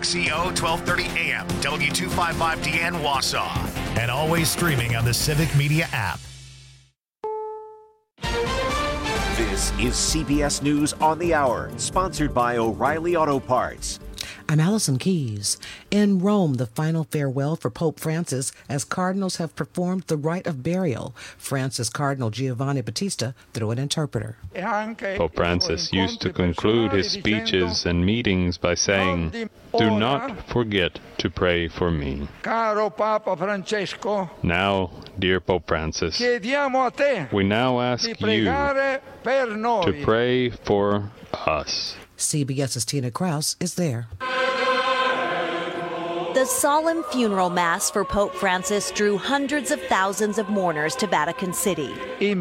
KXEO 1230 AM, W255DN Wausau. And always streaming on the Civic Media app. This is CBS News on the Hour, sponsored by O'Reilly Auto Parts. I'm Allison Keyes. In Rome, the final farewell for Pope Francis as cardinals have performed the rite of burial. Francis Cardinal Giovanni Battista through an interpreter. Pope Francis used to conclude his speeches and meetings by saying, "Do not forget to pray for me." Now, dear Pope Francis, we now ask you to pray for us. CBS's Tina Kraus is there. The solemn funeral mass for Pope Francis drew hundreds of thousands of mourners to Vatican City. He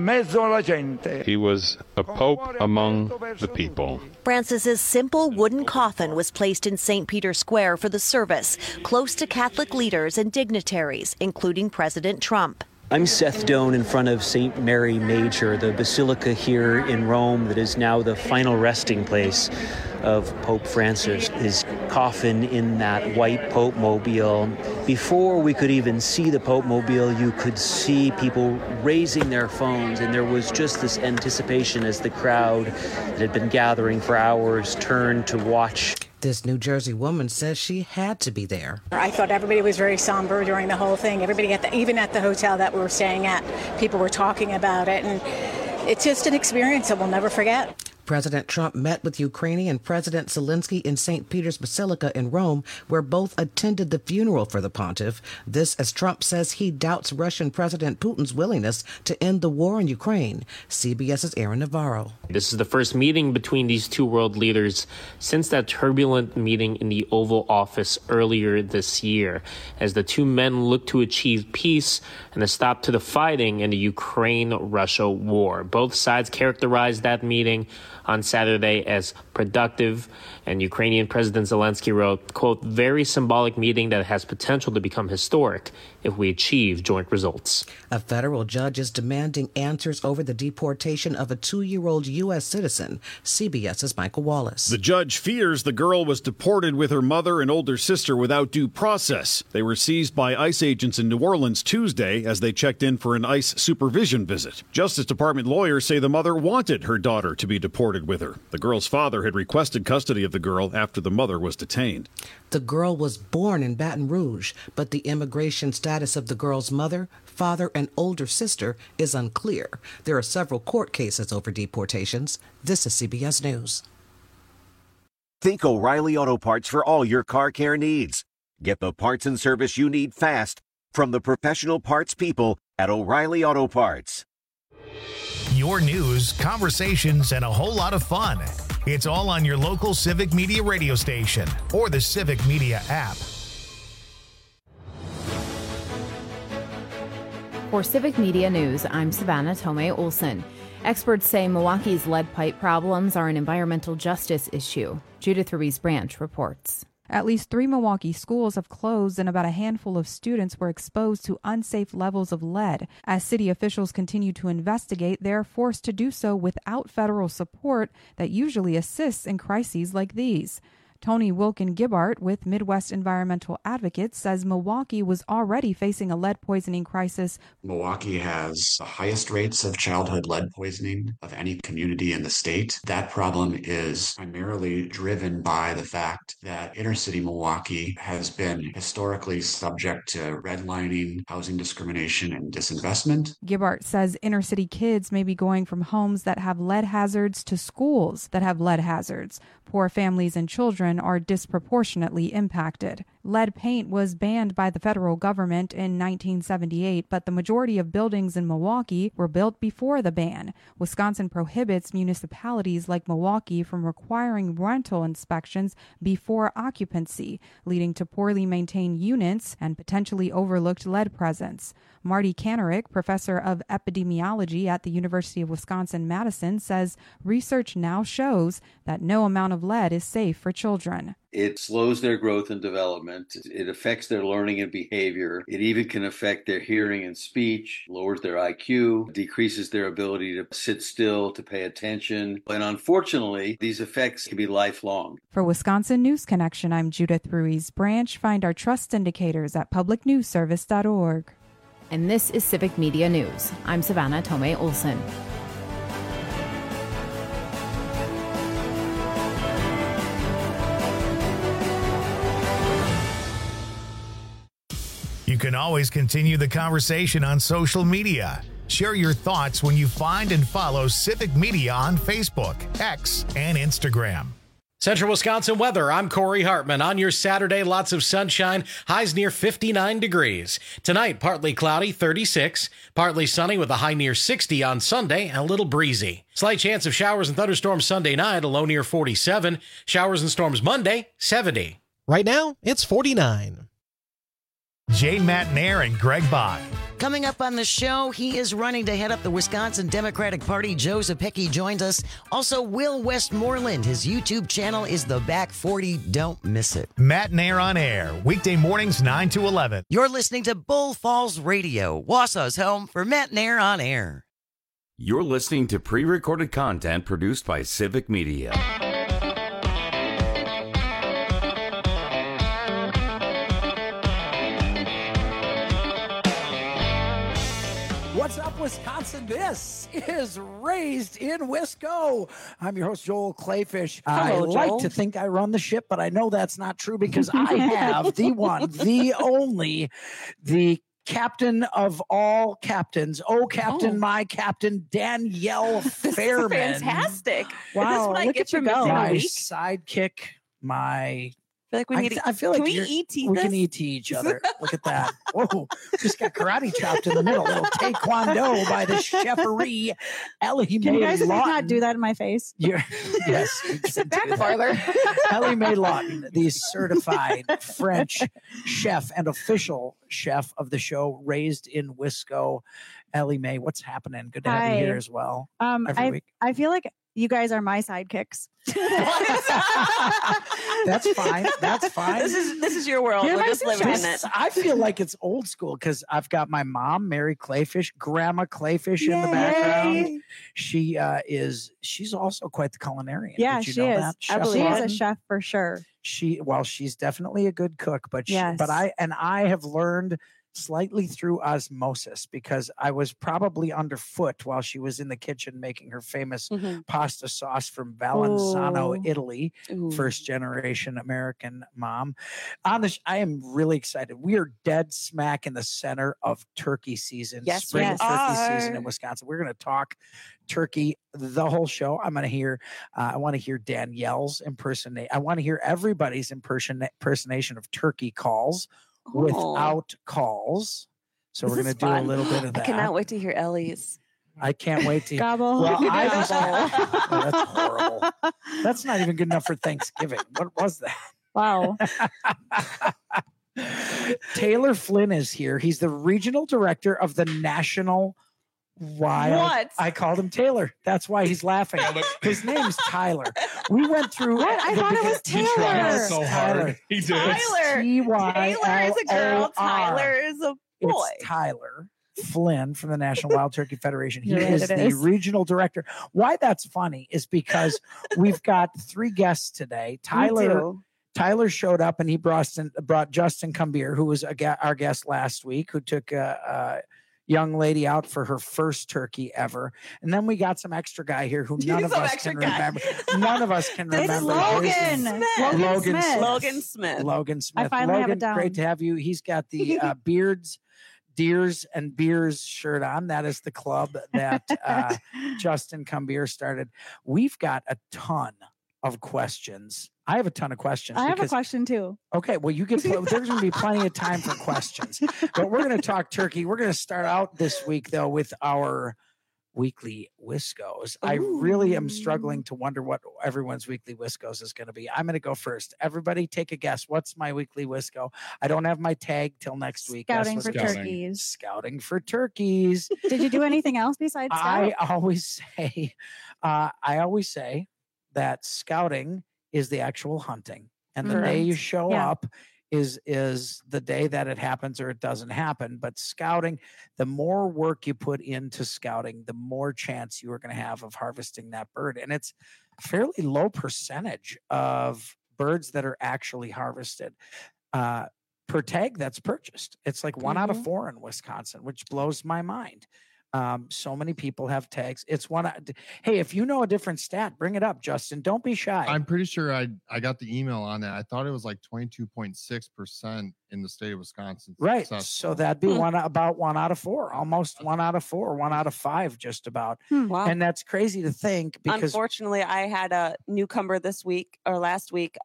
was a pope among the people. Francis's simple wooden coffin was placed in St. Peter's Square for the service, close to Catholic leaders and dignitaries, including President Trump. I'm Seth Doan in front of St. Mary Major, the basilica here in Rome that is now the final resting place of Pope Francis. His coffin in that white Pope mobile. Before we could even see the Pope mobile, you could see people raising their phones, and there was just this anticipation as the crowd that had been gathering for hours turned to watch. This New Jersey woman says she had to be there. I thought everybody was very somber during the whole thing. Everybody, even at the hotel that we were staying at, people were talking about it. And it's just an experience that we'll never forget. President Trump met with Ukrainian President Zelensky in St. Peter's Basilica in Rome, where both attended the funeral for the pontiff. This as Trump says he doubts Russian President Putin's willingness to end the war in Ukraine. CBS's Aaron Navarro. This is the first meeting between these two world leaders since that turbulent meeting in the Oval Office earlier this year, as the two men look to achieve peace and a stop to the fighting in the Ukraine-Russia war. Both sides characterized that meeting on Saturday as productive, and Ukrainian President Zelensky wrote, quote, "very symbolic meeting that has potential to become historic if we achieve joint results." A federal judge is demanding answers over the deportation of a 2-year-old U.S. citizen. CBS's Michael Wallace. The judge fears the girl was deported with her mother and older sister without due process. They were seized by ICE agents in New Orleans Tuesday as they checked in for an ICE supervision visit. Justice Department lawyers say the mother wanted her daughter to be deported with her. The girl's father had requested custody of the girl after the mother was detained. The girl was born in Baton Rouge, but the immigration status of the girl's mother, father, and older sister is unclear. There are several court cases over deportations. This is CBS News. Think O'Reilly Auto Parts for all your car care needs. Get the parts and service you need fast from the professional parts people at O'Reilly Auto Parts. Your news, conversations, and a whole lot of fun. It's all on your local Civic Media radio station or the Civic Media app. For Civic Media News, I'm Savannah Tomei Olson. Experts say Milwaukee's lead pipe problems are an environmental justice issue. Judith Ruiz Branch reports. At least 3 Milwaukee schools have closed and about a handful of students were exposed to unsafe levels of lead. As city officials continue to investigate, they are forced to do so without federal support that usually assists in crises like these. Tony Wilkin-Gibbart with Midwest Environmental Advocates says Milwaukee was already facing a lead poisoning crisis. Milwaukee has the highest rates of childhood lead poisoning of any community in the state. That problem is primarily driven by the fact that inner city Milwaukee has been historically subject to redlining, housing discrimination, and disinvestment. Gibbart says inner city kids may be going from homes that have lead hazards to schools that have lead hazards. Poor families and children are disproportionately impacted. Lead paint was banned by the federal government in 1978, but the majority of buildings in Milwaukee were built before the ban. Wisconsin prohibits municipalities like Milwaukee from requiring rental inspections before occupancy, leading to poorly maintained units and potentially overlooked lead presence. Marty Kanarick, professor of epidemiology at the University of Wisconsin-Madison, says research now shows that no amount of lead is safe for children. It slows their growth and development. It affects their learning and behavior. It even can affect their hearing and speech, lowers their IQ, decreases their ability to sit still, to pay attention. And unfortunately, these effects can be lifelong. For Wisconsin News Connection, I'm Judith Ruiz Branch. Find our trust indicators at publicnewsservice.org. And this is Civic Media News. I'm Savannah Tomei Olson. You can always continue the conversation on social media. Share your thoughts when you find and follow Civic Media on Facebook, X, and Instagram. Central Wisconsin weather. I'm Corey Hartman. On your Saturday, lots of sunshine, highs near 59 degrees. Tonight, partly cloudy, 36. Partly sunny with a high near 60 on Sunday and a little breezy. Slight chance of showers and thunderstorms Sunday night, a low near 47. Showers and storms Monday, 70. Right now, it's 49. Jay Matnair and Greg Bach. Coming up on the show, he is running to head up the Wisconsin Democratic Party. Joe Zepecki joins us. Also, Will Westmoreland. His YouTube channel is The Back 40. Don't miss it. Matnair on air, weekday mornings 9 to 11. You're listening to Bull Falls Radio, Wausau's home for Matnair on air. You're listening to pre-recorded content produced by Civic Media. What's up, Wisconsin? This is Raised in Wisco. I'm your host, Joel Clayfish. Hello, I like Joel. to think I run the ship, but I know that's not true because I have the one, the only, the captain of all captains. Oh, Captain, my Captain, Danielle Fairman. Fantastic. Wow, This is what I look get at for you missing go. a My week. sidekick, my... I feel like can we you're- ET we this? can ET each other. Look at that. Whoa, just got karate chopped in the middle. A little taekwondo by the cheferee, Ellie Can you Mae guys Lawton. not do that in my face? Yes. Sit back farther. Ellie Mae Lawton, the certified French chef and official chef of the show, Raised in Wisco. Ellie Mae, what's happening? Good to have you Hi. here as well. Every week. I feel like you guys are my sidekicks. That's fine. That's fine. This is your world. You're We're my just living in sisters. it. I feel like it's old school because I've got my mom, Mary Clayfish, Grandma Clayfish in the background. She's also quite the culinarian. Yeah, Did you she know is. that? She Chef is Lawton? a chef for sure. She's definitely a good cook, but Yes. I have learned slightly through osmosis because I was probably underfoot while she was in the kitchen making her famous pasta sauce from Valenzano, Ooh. Italy. Ooh. First generation American mom. I am really excited. We are dead smack in the center of turkey season. Yes, spring we turkey are. season in Wisconsin. We're going to talk turkey the whole show. I'm going to hear. I want to hear Danielle's impersonation. I want to hear everybody's impersonation of turkey calls without calls. So we're This going is to do a fun. little bit of that. I cannot wait to hear Ellie's. I can't wait to Gobble. Well, I just, Gobble. oh, that's horrible. That's not even good enough for Thanksgiving. What was that? Wow. Taylor Flynn is here. He's the regional director of the National Wild. What? I called him Taylor. That's why he's laughing. His name's Tyler. We went through. What? I thought it was Taylor. So hard. He did. Tyler. Taylor is a girl. Tyler is a boy. It's Tyler Flynn from the National Wild Turkey Federation. He You're right, is it the is. regional director. Why that's funny is because we've got 3 guests today. Tyler showed up and he brought Justin Cumbier, who was our guest last week, who took a young lady out for her first turkey ever. And then we got some extra guy here who none of us can remember. None of us can It's remember. Logan. Logan Smith. Logan Smith. Logan Smith. I finally have Logan, it down. great to have you. He's got the Deers and Beers shirt on. That is the club that Justin Cumbier started. We've got a ton of questions. I have a ton of questions. I have a because- question too. Okay, well, there's going to be plenty of time for questions, but we're going to talk turkey. We're going to start out this week though with our weekly Wiscos. I really am struggling to wonder what everyone's weekly Wiscos is going to be. I'm going to go first. Everybody take a guess. What's my weekly Wisco? I don't have my tag till next week. Scouting Guess for what's- turkeys. Scouting for turkeys. Did you do anything else besides scout? I always say that scouting is the actual hunting. And the day you show up is the day that it happens or it doesn't happen. But scouting, the more work you put into scouting, the more chance you are going to have of harvesting that bird. And it's a fairly low percentage of birds that are actually harvested per tag that's purchased. It's like 1 out of 4 in Wisconsin, which blows my mind. So many people have tags. It's hey, if you know a different stat, bring it up, Justin. Don't be shy. I'm pretty sure I got the email on that. I thought it was like 22.6% in the state of Wisconsin. Right. Successful. So that'd be about 1 out of 4, almost 1 out of 4, 1 out of 5, just about. Wow. And that's crazy to think because unfortunately I had a newcomer this week or last week.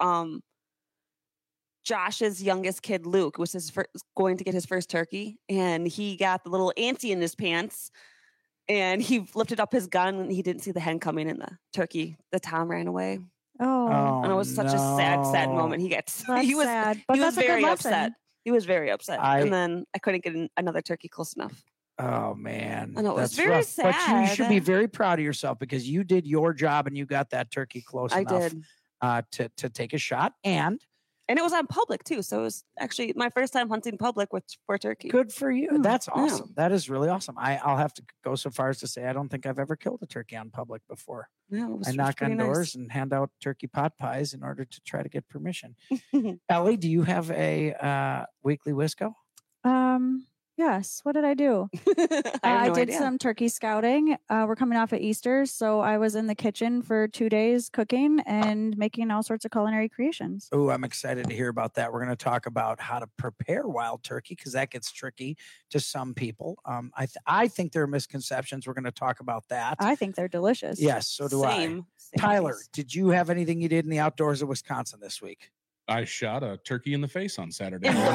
Josh's youngest kid, Luke, was going to get his first turkey, and he got the little antsy in his pants, and he lifted up his gun, and he didn't see the hen coming, and the Tom ran away. Oh, and it was such a sad moment. He was sad, but he was that's a good very lesson. upset. He was very upset, and then I couldn't get another turkey close enough. Oh man, I know, it was that's very rough. sad. But you should be very proud of yourself because you did your job and you got that turkey close enough to take a shot. And it was on public too. So it was actually my first time hunting public for turkey. Good for you. That's awesome. That is really awesome. I'll have to go so far as to say I don't think I've ever killed a turkey on public before. Yeah, I knock on doors and hand out turkey pot pies in order to try to get permission. Ellie, do you have a weekly Wisco? Yes. What did I do? I did some turkey scouting. We're coming off of Easter, so I was in the kitchen for 2 days cooking and making all sorts of culinary creations. Oh, I'm excited to hear about that. We're going to talk about how to prepare wild turkey because that gets tricky to some people. I think there are misconceptions. We're going to talk about that. I think they're delicious. Yes, so do I. Tyler, did you have anything you did in the outdoors of Wisconsin this week? I shot a turkey in the face on Saturday morning.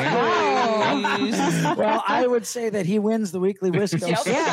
Well, I would say that he wins the weekly Wisco.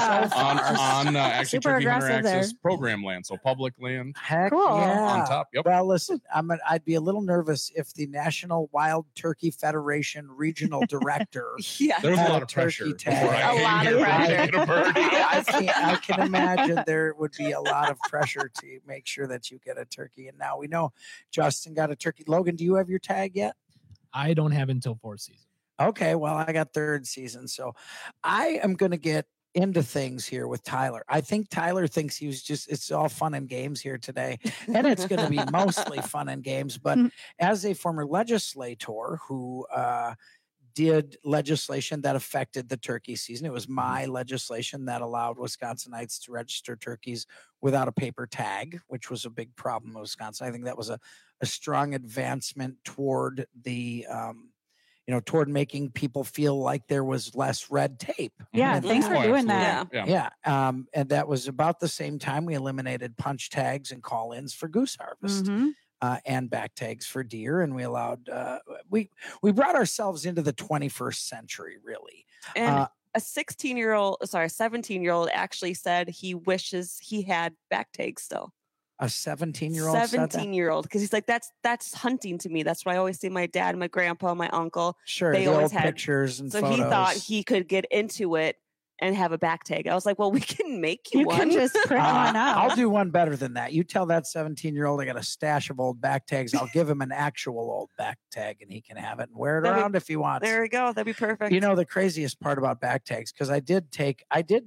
on actually Super Turkey Hunter aggressive Access there. program land, so public land. Heck Cool. yeah. On top. Yep. Well, listen, I'd be a little nervous if the National Wild Turkey Federation regional director There was a had lot of pressure turkey before tag. I came here to get a birdie. I can imagine there would be a lot of pressure to make sure that you get a turkey. And now we know Justin got a turkey. Logan, do you have your tag yet? I don't have until 4th season. Okay, well, I got 3rd season. So I am going to get into things here with Tyler. I think Tyler thinks it's all fun and games here today. And it's going to be mostly fun and games. But as a former legislator who did legislation that affected the turkey season, it was my legislation that allowed Wisconsinites to register turkeys without a paper tag, which was a big problem in Wisconsin. I think that was a strong advancement toward the toward making people feel like there was less red tape. Yeah, thanks for doing that. Yeah. And that was about the same time we eliminated punch tags and call-ins for goose harvest. And back tags for deer, and we allowed we brought ourselves into the 21st century, really. And a 17-year-old actually said he wishes he had back tags still. A 17-year-old 17-year-old, because he's like, that's hunting to me. That's why I always see my dad, my grandpa, my uncle. Sure, they the always old had pictures and so photos. he thought he could get into it and have a back tag. I was like, well, we can make you one. can just print one out. I'll do one better than that. You tell that 17-year-old I got a stash of old back tags. I'll give him an actual old back tag, and he can have it and wear it around if he wants. There we go. That'd be perfect. You know, the craziest part about back tags, because I did take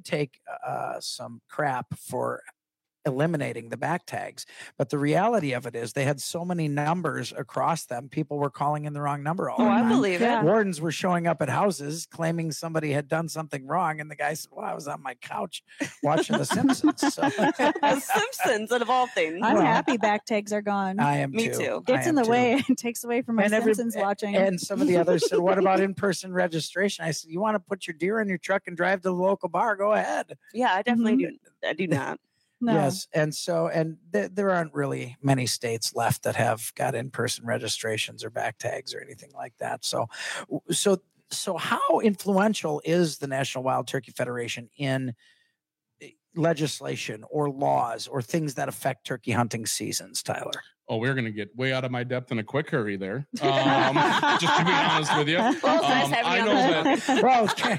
some crap for eliminating the back tags, but the reality of it is they had so many numbers across them, people were calling in the wrong number all the time. I believe it. Wardens were showing up at houses claiming somebody had done something wrong, and the guy said, well, I was on my couch watching The Simpsons. So. The Simpsons, of all things. I'm happy back tags are gone. I am Me too. too. Gets in the way. It takes away from my Simpsons watching. And some of the others said, what about in-person registration? I said, you want to put your deer in your truck and drive to the local bar? Go ahead. Yeah, I definitely do. I do not. No. Yes. And so, there aren't really many states left that have got in-person registrations or back tags or anything like that. So how influential is the National Wild Turkey Federation in legislation or laws or things that affect turkey hunting seasons, Tyler? Oh, we're going to get way out of my depth in a quick hurry there. Just to be honest with you. I know that. Well, okay.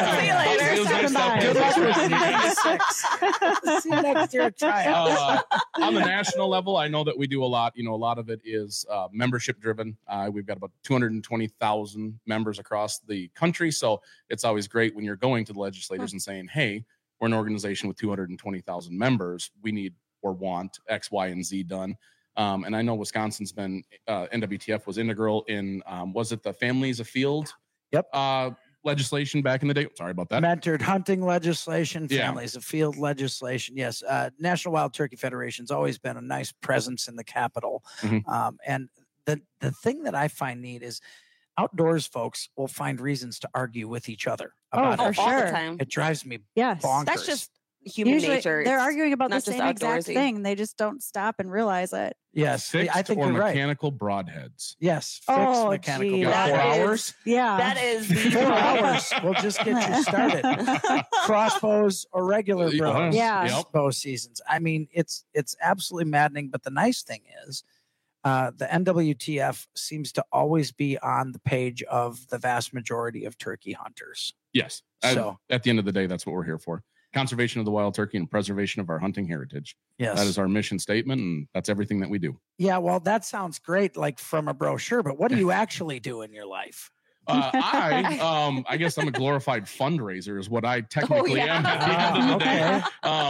See you next year at tryouts. On the national level, I know that we do a lot. A lot of it is membership driven. We've got about 220,000 members across the country. So it's always great when you're going to the legislators and saying, hey, we're an organization with 220,000 members. We need or want X, Y, and Z done. And I know Wisconsin's been, NWTF was integral in, was it the Families Afield? Yep. Legislation back in the day? Sorry about that. Mentored hunting legislation, Families Afield legislation. Yes. National Wild Turkey Federation's always been a nice presence in the Capitol. And the thing that I find neat is outdoors folks will find reasons to argue with each other about for sure. All the time. It drives me Yes. bonkers. That's just human Usually nature. they're It's arguing about the not just same exact outdoorsy. thing. They just don't stop and realize it. Yes, Fixed I think or you're right. mechanical broadheads. Yes, fixed Oh, mechanical. gee, You got that 4 is- hours? Yeah. That is the 4 hours. We'll just get you started. Crossbows or regular bows. Yeah. Bow seasons. I mean, it's absolutely maddening. But the nice thing is, the NWTF seems to always be on the page of the vast majority of turkey hunters. Yes. So- At the end of the day, that's what we're here for. Conservation of the wild turkey and preservation of our hunting heritage. Yes. That is our mission statement, and that's everything that we do. Yeah, well, that sounds great, like from a brochure. But what do you actually do in your life? I guess I'm a glorified fundraiser is what I technically am at the end of the day.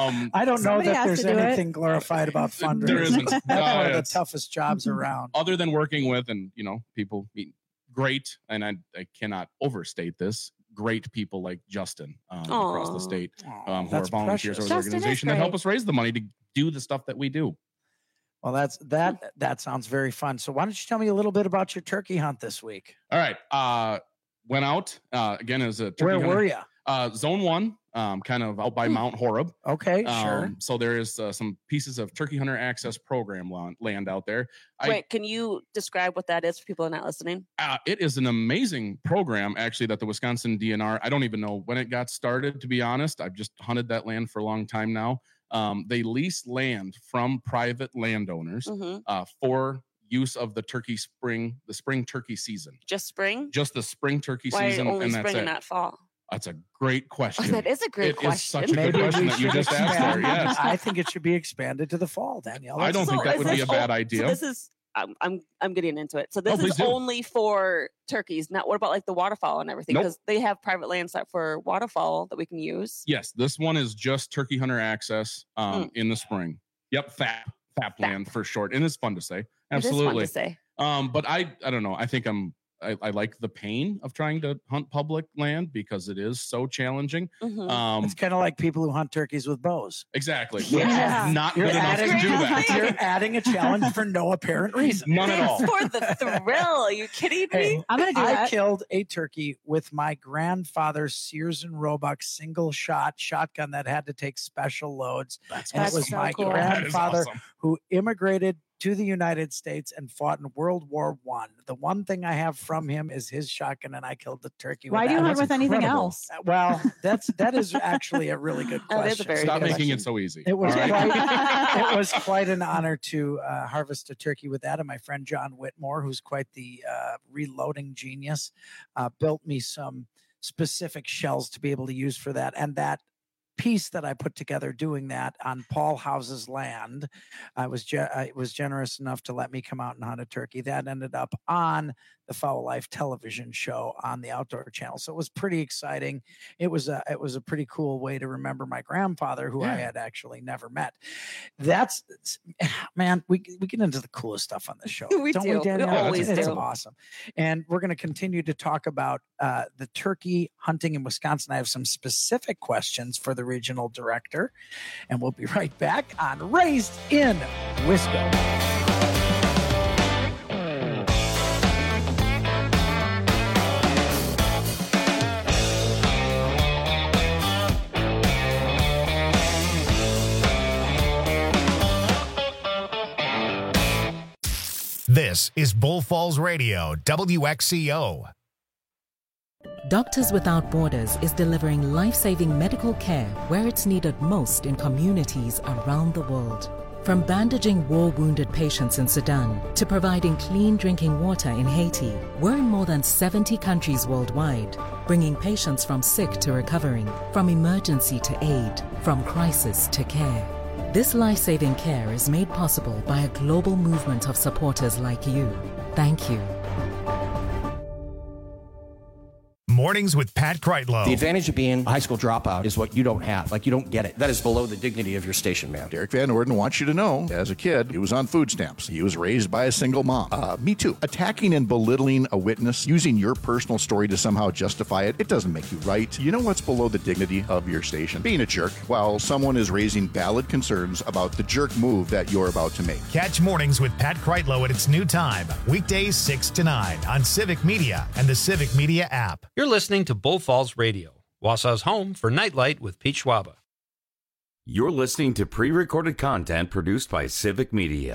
I don't know Somebody that has there's to do anything glorified about fundraising. There isn't. That's one of the It's- toughest jobs around. Other than working with, and people great, and I cannot overstate this, great people like Justin across the state who are that's volunteers precious. or the Justin is organization that help great. us raise the money to do the stuff that we do. Well, that sounds very fun. So why don't you tell me a little bit about your turkey hunt this week? All right. Went out again as a turkey Where hunter. were you? Zone 1, kind of out by Mount Horeb. Okay, sure. So there is some pieces of turkey hunter access program land out there. Wait, can you describe what that is for people who are not listening? It is an amazing program, actually, that the Wisconsin DNR, I don't even know when it got started, to be honest. I've just hunted that land for a long time now. They lease land from private landowners for use of the spring turkey season. Just spring? Just the spring turkey Why season. only and spring that's and it. not fall? That's a great question. That is a great It is such a question. good question that you just asked there. Yes. I think it should be expanded to the fall, Danielle. I don't think that would be a bad idea. So this is I'm getting into it. So this please is do. only for turkeys. Not what about like the waterfowl and everything? Nope. Because they have private land set for waterfowl that we can use. Yes, this one is just turkey hunter access in the spring. Yep, FAP land for short, and it's fun to say. Absolutely. It is fun to say. But I don't know. I think I like the pain of trying to hunt public land because it is so challenging. It's kind of like people who hunt turkeys with bows. Exactly. Yeah. Which is not good enough to do that. You're adding a challenge for no apparent reason. None at all. For the thrill. Are you kidding me? I'm going to do I that. killed a turkey with my grandfather's Sears and Roebuck single shot shotgun that had to take special loads. And it was so my cool. grandfather That is awesome. who immigrated to the United States and fought in World War I. The one thing I have from him is his shotgun, and I killed the turkey. Why with do you that. hunt That's with anything incredible. else? Well, that is actually a really good That question. is a very Stop good making question. it so easy. It was All right? it was quite an honor to harvest a turkey with that. And my friend John Whitmore, who's quite the reloading genius, built me some specific shells to be able to use for that. And that piece that I put together doing that on Paul House's land, I was generous enough to let me come out and hunt a turkey. That ended up on the Fowl Life television show on the Outdoor Channel. So it was pretty exciting. It was a pretty cool way to remember my grandfather, who I had actually never met. That's, man, we get into the coolest stuff on this show. We Don't do. we, Danielle? We always It's do. awesome. And we're going to continue to talk about the turkey hunting in Wisconsin. I have some specific questions for the regional director, and we'll be right back on Raised in Wisco. This is Bull Falls Radio, WXCO. Doctors Without Borders is delivering life-saving medical care where it's needed most in communities around the world. From bandaging war-wounded patients in Sudan to providing clean drinking water in Haiti, we're in more than 70 countries worldwide, bringing patients from sick to recovering, from emergency to aid, from crisis to care. This life-saving care is made possible by a global movement of supporters like you. Thank you. Mornings with Pat Kreitlow. The advantage of being a high school dropout is what you don't have. Like, you don't get it. That is below the dignity of your station, man. Derek Van Orden wants you to know, as a kid, he was on food stamps. He was raised by a single mom. Me too. Attacking and belittling a witness, using your personal story to somehow justify it, it doesn't make you right. You know what's below the dignity of your station? Being a jerk while someone is raising valid concerns about the jerk move that you're about to make. Catch Mornings with Pat Kreitlow at its new time, weekdays 6 to 9 on Civic Media and the Civic Media app. You're listening to Bull Falls Radio, Wausau's home for Nightlight with Pete Schwaba. You're listening to pre-recorded content produced by Civic Media.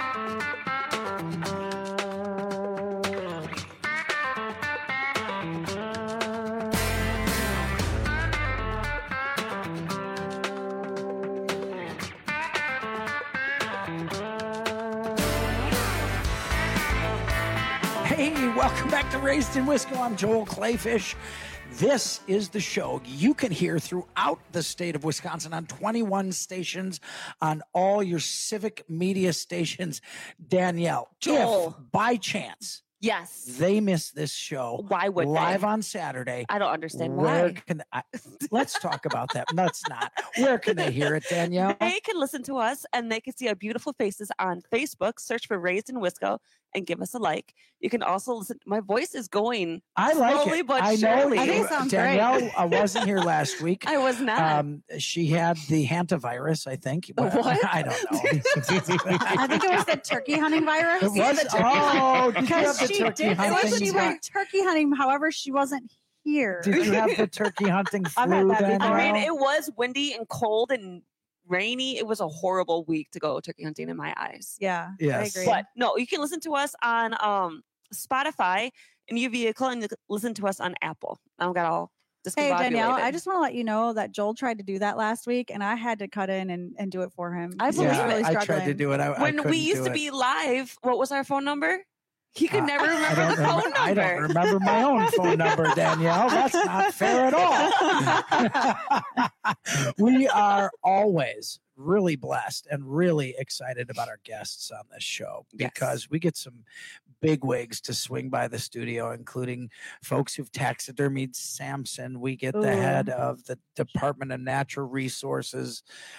Welcome back to Raised in Wisco. I'm Joel Clayfish. This is the show you can hear throughout the state of Wisconsin on 21 stations, on all your Civic Media stations. Danielle, Joel, if by chance they miss this show, why would live they? On Saturday, I don't understand where why. Let's talk about that. Let's not. Where can they hear it, Danielle? They can listen to us and they can see our beautiful faces on Facebook. Search for Raised in Wisco and give us a like. You can also listen. My voice is going slowly but surely. I think know Danielle wasn't here last week. I was not. She had the hantavirus, I think. What? I don't know. I think it was the turkey hunting virus. It was? The turkey Oh, did you have the she turkey did. hunting? She went turkey hunting. However, she wasn't here. Did you have the turkey hunting I've had flu, that before. Danielle? I mean, it was windy and cold and rainy. It was a horrible week to go turkey hunting in my eyes. Yeah, yes. I agree. But no, you can listen to us on Spotify in your vehicle and listen to us on Apple. I've got all Hey, Danielle, discombobulated. I just want to let you know that Joel tried to do that last week, and I had to cut in and do it for him. I believe He was it. really I struggling. tried to do it. I When we couldn't used do to it. be live, what was our phone number? He could never remember the phone number. I don't remember my own phone number, Danielle. That's not fair at all. We are always really blessed and really excited about our guests on this show because we get some big wigs to swing by the studio, including folks who've taxidermied Samson. We get the head of the Department of Natural Resources,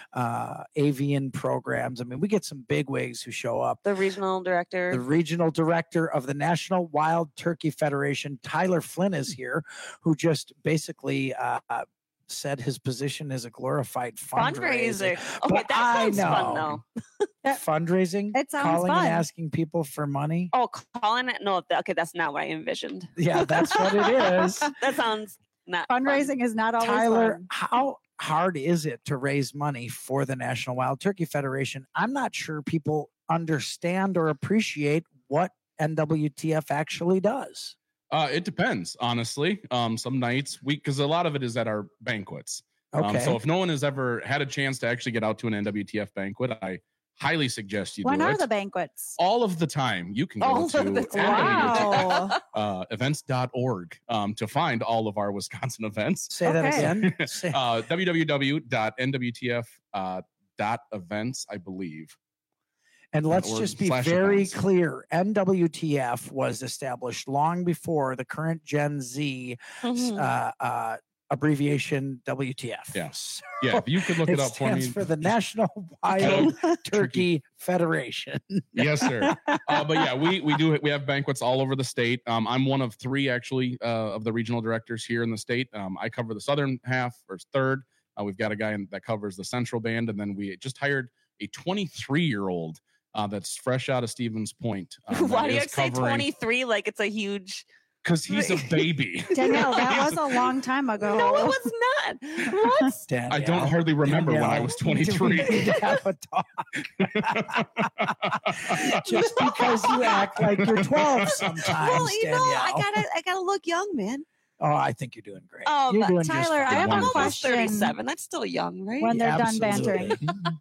avian programs. I mean, we get some big wigs who show up. The regional director. The regional director of the National Wild Turkey Federation, Tyler Flynn, is here, who just basically said his position is a glorified fundraiser. Okay, But that sounds I fun know. though. Fundraising? It sounds calling fun. and asking people for money? Oh, calling it? No, okay, that's not what I envisioned. Yeah, that's what it is. That sounds not Fundraising is not always Tyler, fun. how hard is it to raise money for the National Wild Turkey Federation? I'm not sure people understand or appreciate what NWTF actually does. It depends, honestly. Some nights, because a lot of it is at our banquets. Okay. So if no one has ever had a chance to actually get out to an NWTF banquet, I highly suggest you When do are it. the banquets? All of the time. You can go All to of the time. Wow. events.org to find all of our Wisconsin events. Say that again. www.nwtf.events, I believe. And let's Or just be slash very events. clear. NWTF was established long before the current Gen Z abbreviation WTF. Yes. Yeah, if you could look it up for me. stands for the National Wild Turkey Federation. Yes, sir. But yeah, we have banquets all over the state. I'm one of three actually of the regional directors here in the state. I cover the southern half or third. We've got a guy that covers the central band, and then we just hired a 23-year-old that's fresh out of Stevens Point. Why do you have to say 23 like it's a huge? Because he's a baby. Danielle, that was a long time ago. No, it was not. What? I don't hardly remember when I was 23. We need to have a talk. Just because you act like you're 12 sometimes, Well, you know, Danielle. I gotta look young, man. Oh, I think you're doing great. You're doing just Tyler, I have fine. a question. 37. That's still young, right? When they're Absolutely. done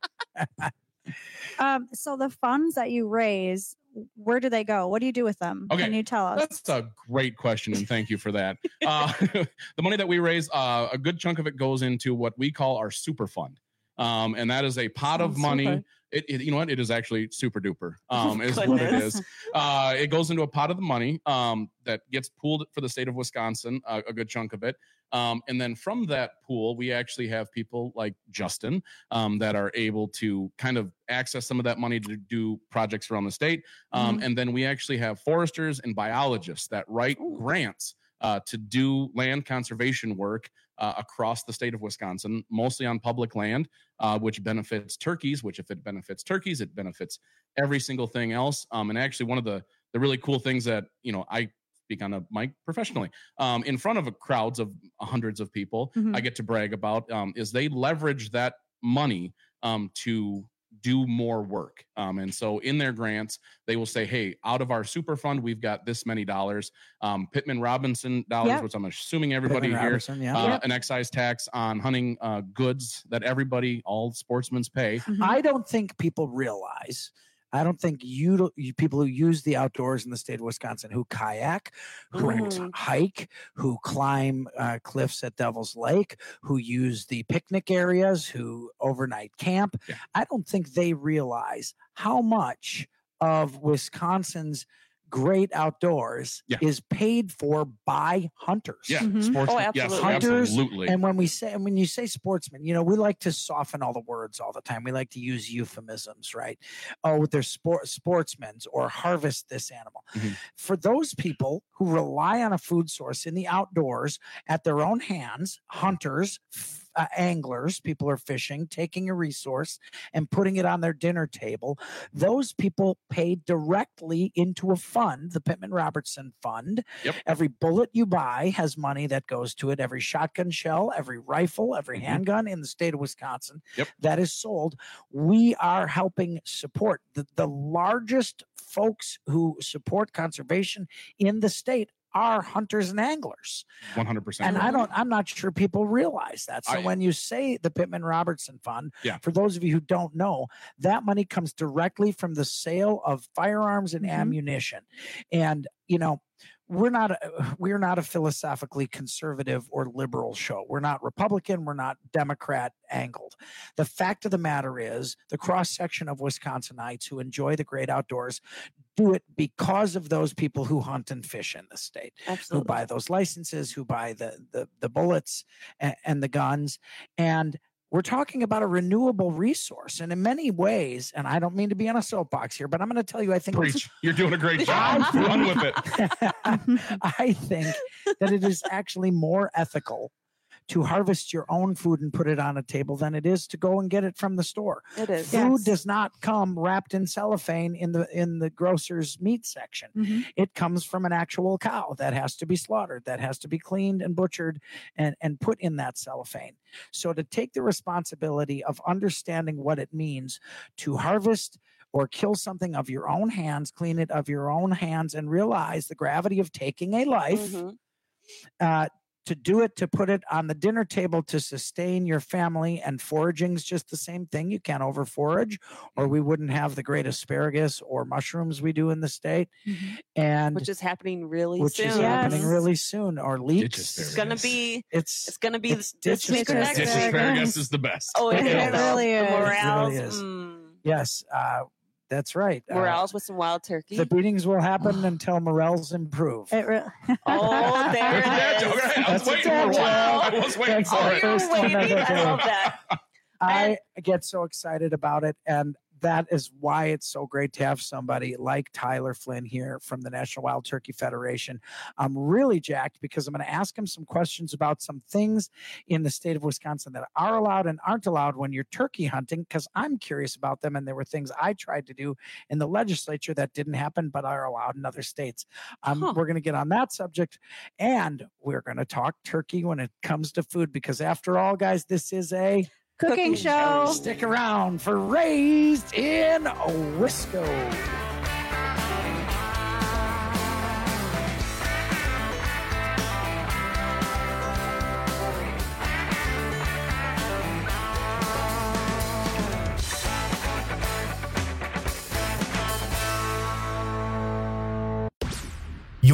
bantering. So the funds that you raise, where do they go? What do you do with them? Okay, Can you tell us? That's a great question, and thank you for that. The money that we raise, a good chunk of it goes into what we call our super fund. And that is a pot of money. Super. You know what? It is actually super duper. Is what it is. It goes into a pot of the money that gets pooled for the state of Wisconsin, a good chunk of it. And then from that pool, we actually have people like Justin that are able to kind of access some of that money to do projects around the state. And then we actually have foresters and biologists that write grants to do land conservation work across the state of Wisconsin, mostly on public land, which benefits turkeys, which if it benefits turkeys, it benefits every single thing else. And actually one of the really cool things that, I speak on a mic professionally, in front of crowds of hundreds of people, I get to brag about, is they leverage that money to do more work. And so in their grants, they will say, hey, out of our super fund, we've got this many dollars, Pittman Robinson dollars, which I'm assuming everybody here, an excise tax on hunting goods that all sportsmen pay. I don't think people realize. I don't think you people who use the outdoors in the state of Wisconsin, who kayak, who hike, who climb cliffs at Devil's Lake, who use the picnic areas, who overnight camp, I don't think they realize how much of Wisconsin's great outdoors is paid for by hunters. Yeah, sportsmen. Oh, absolutely. Yes, Hunters, absolutely. and when you say sportsmen, we like to soften all the words all the time. We like to use euphemisms, right? Oh, they're sportsmen, or harvest this animal. For those people who rely on a food source in the outdoors at their own hands, hunters, anglers, people are fishing, taking a resource and putting it on their dinner table. Those people pay directly into a fund, the Pittman Robertson Fund. Every bullet you buy has money that goes to it. Every shotgun shell, every rifle, every handgun in the state of Wisconsin that is sold. We are helping support the largest folks who support conservation in the state are hunters and anglers. 100%. And I'm not sure people realize that. So when you say the Pittman Robertson Fund, for those of you who don't know, that money comes directly from the sale of firearms and ammunition. And, we're not a philosophically conservative or liberal show. We're not Republican. We're not Democrat angled. The fact of the matter is the cross section of Wisconsinites who enjoy the great outdoors do it because of those people who hunt and fish in the state, who buy those licenses, who buy the bullets and the guns. And we're talking about a renewable resource. And in many ways, and I don't mean to be on a soapbox here, but I'm going to tell you, I think... Preach. You're doing a great job. Run with it. I think that it is actually more ethical to harvest your own food and put it on a table than it is to go and get it from the store. It is. Food does not come wrapped in cellophane in the grocer's meat section. It comes from an actual cow that has to be slaughtered, that has to be cleaned and butchered and put in that cellophane. So to take the responsibility of understanding what it means to harvest or kill something of your own hands, clean it of your own hands, and realize the gravity of taking a life, to do it, to put it on the dinner table to sustain your family. And foraging is just the same thing. You can't over forage, or we wouldn't have the great asparagus or mushrooms we do in the state. And which is happening really soon. Or leeks. It's gonna be this Ditch asparagus is the best. Oh, it really is. Morels. Yes. That's right. Morels with some wild turkey. The beatings will happen until morels improve. Oh, there it is. I was waiting for one. I was waiting for it. I love that. I get so excited about it, and that is why it's so great to have somebody like Tyler Flynn here from the National Wild Turkey Federation. I'm really jacked because I'm going to ask him some questions about some things in the state of Wisconsin that are allowed and aren't allowed when you're turkey hunting, because I'm curious about them, and there were things I tried to do in the legislature that didn't happen but are allowed in other states. We're going to get on that subject, and we're going to talk turkey when it comes to food, because after all, guys, this is a cooking show. Stick around for Raised in Wisco.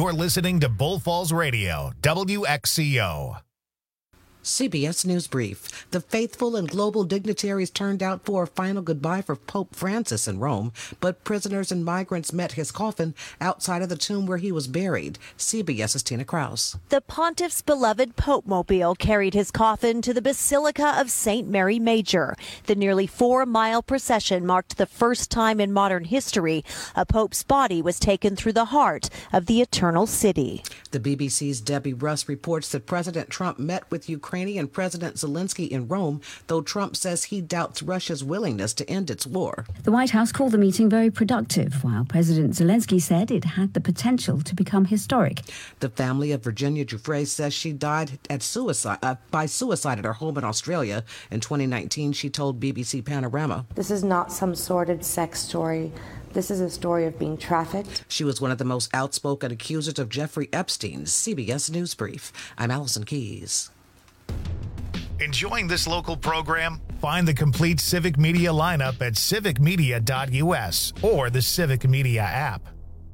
You're listening to Bull Falls Radio, WXCO. CBS News Brief. The faithful and global dignitaries turned out for a final goodbye for Pope Francis in Rome, but prisoners and migrants met his coffin outside of the tomb where he was buried. CBS's Tina Kraus. The pontiff's beloved Pope Mobile carried his coffin to the Basilica of St. Mary Major. The nearly 4-mile procession marked the first time in modern history a pope's body was taken through the heart of the Eternal City. The BBC's Debbie Russ reports that President Trump met with Ukrainian President Zelensky in Rome, though Trump says he doubts Russia's willingness to end its war. The White House called the meeting very productive, while President Zelensky said it had the potential to become historic. The family of Virginia Giuffre says she died by suicide at her home in Australia. In 2019, she told BBC Panorama, "This is not some sordid sex story. This is a story of being trafficked." She was one of the most outspoken accusers of Jeffrey Epstein. CBS News Brief. I'm Allison Keyes. Enjoying this local program? Find the complete Civic Media lineup at civicmedia.us or the Civic Media app.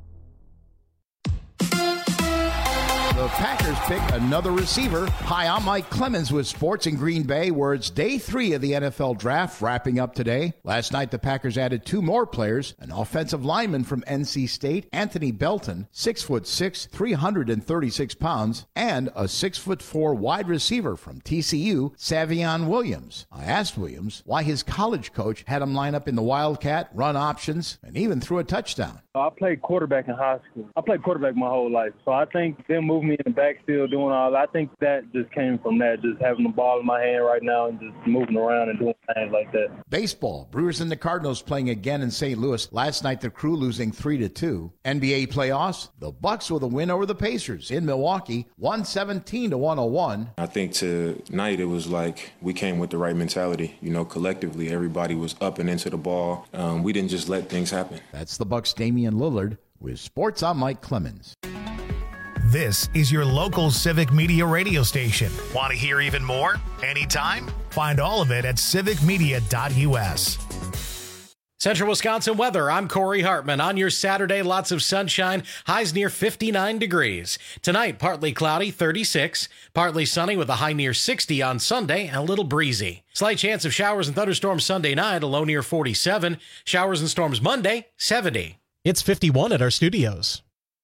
The Packers pick another receiver. Hi, I'm Mike Clemens with Sports in Green Bay, where it's day 3 of the NFL Draft wrapping up today. Last night, the Packers added 2 more players, an offensive lineman from NC State, Anthony Belton, 6'6", 336 pounds, and a 6'4" wide receiver from TCU, Savion Williams. I asked Williams why his college coach had him line up in the Wildcat, run options, and even threw a touchdown. I played quarterback in high school. I played quarterback my whole life. So I think them moving me in the backfield, doing all that, I think that just came from that, just having the ball in my hand right now and just moving around and doing things like that. Baseball. Brewers and the Cardinals playing again in St. Louis. Last night, the Crew losing 3-2. NBA playoffs. The Bucks with a win over the Pacers in Milwaukee, 117-101. I think tonight it was like we came with the right mentality. You know, collectively, everybody was up and into the ball. We didn't just let things happen. That's the Bucks' Damian Lillard. With Sports, I'm Mike Clemens. This is your local Civic Media radio station. Want to hear even more? Anytime? Find all of it at civicmedia.us. Central Wisconsin weather. I'm Corey Hartman. On your Saturday, lots of sunshine, highs near 59 degrees. Tonight, partly cloudy, 36. Partly sunny with a high near 60 on Sunday and a little breezy. Slight chance of showers and thunderstorms Sunday night, a low near 47. Showers and storms Monday, 70. It's 51 at our studios.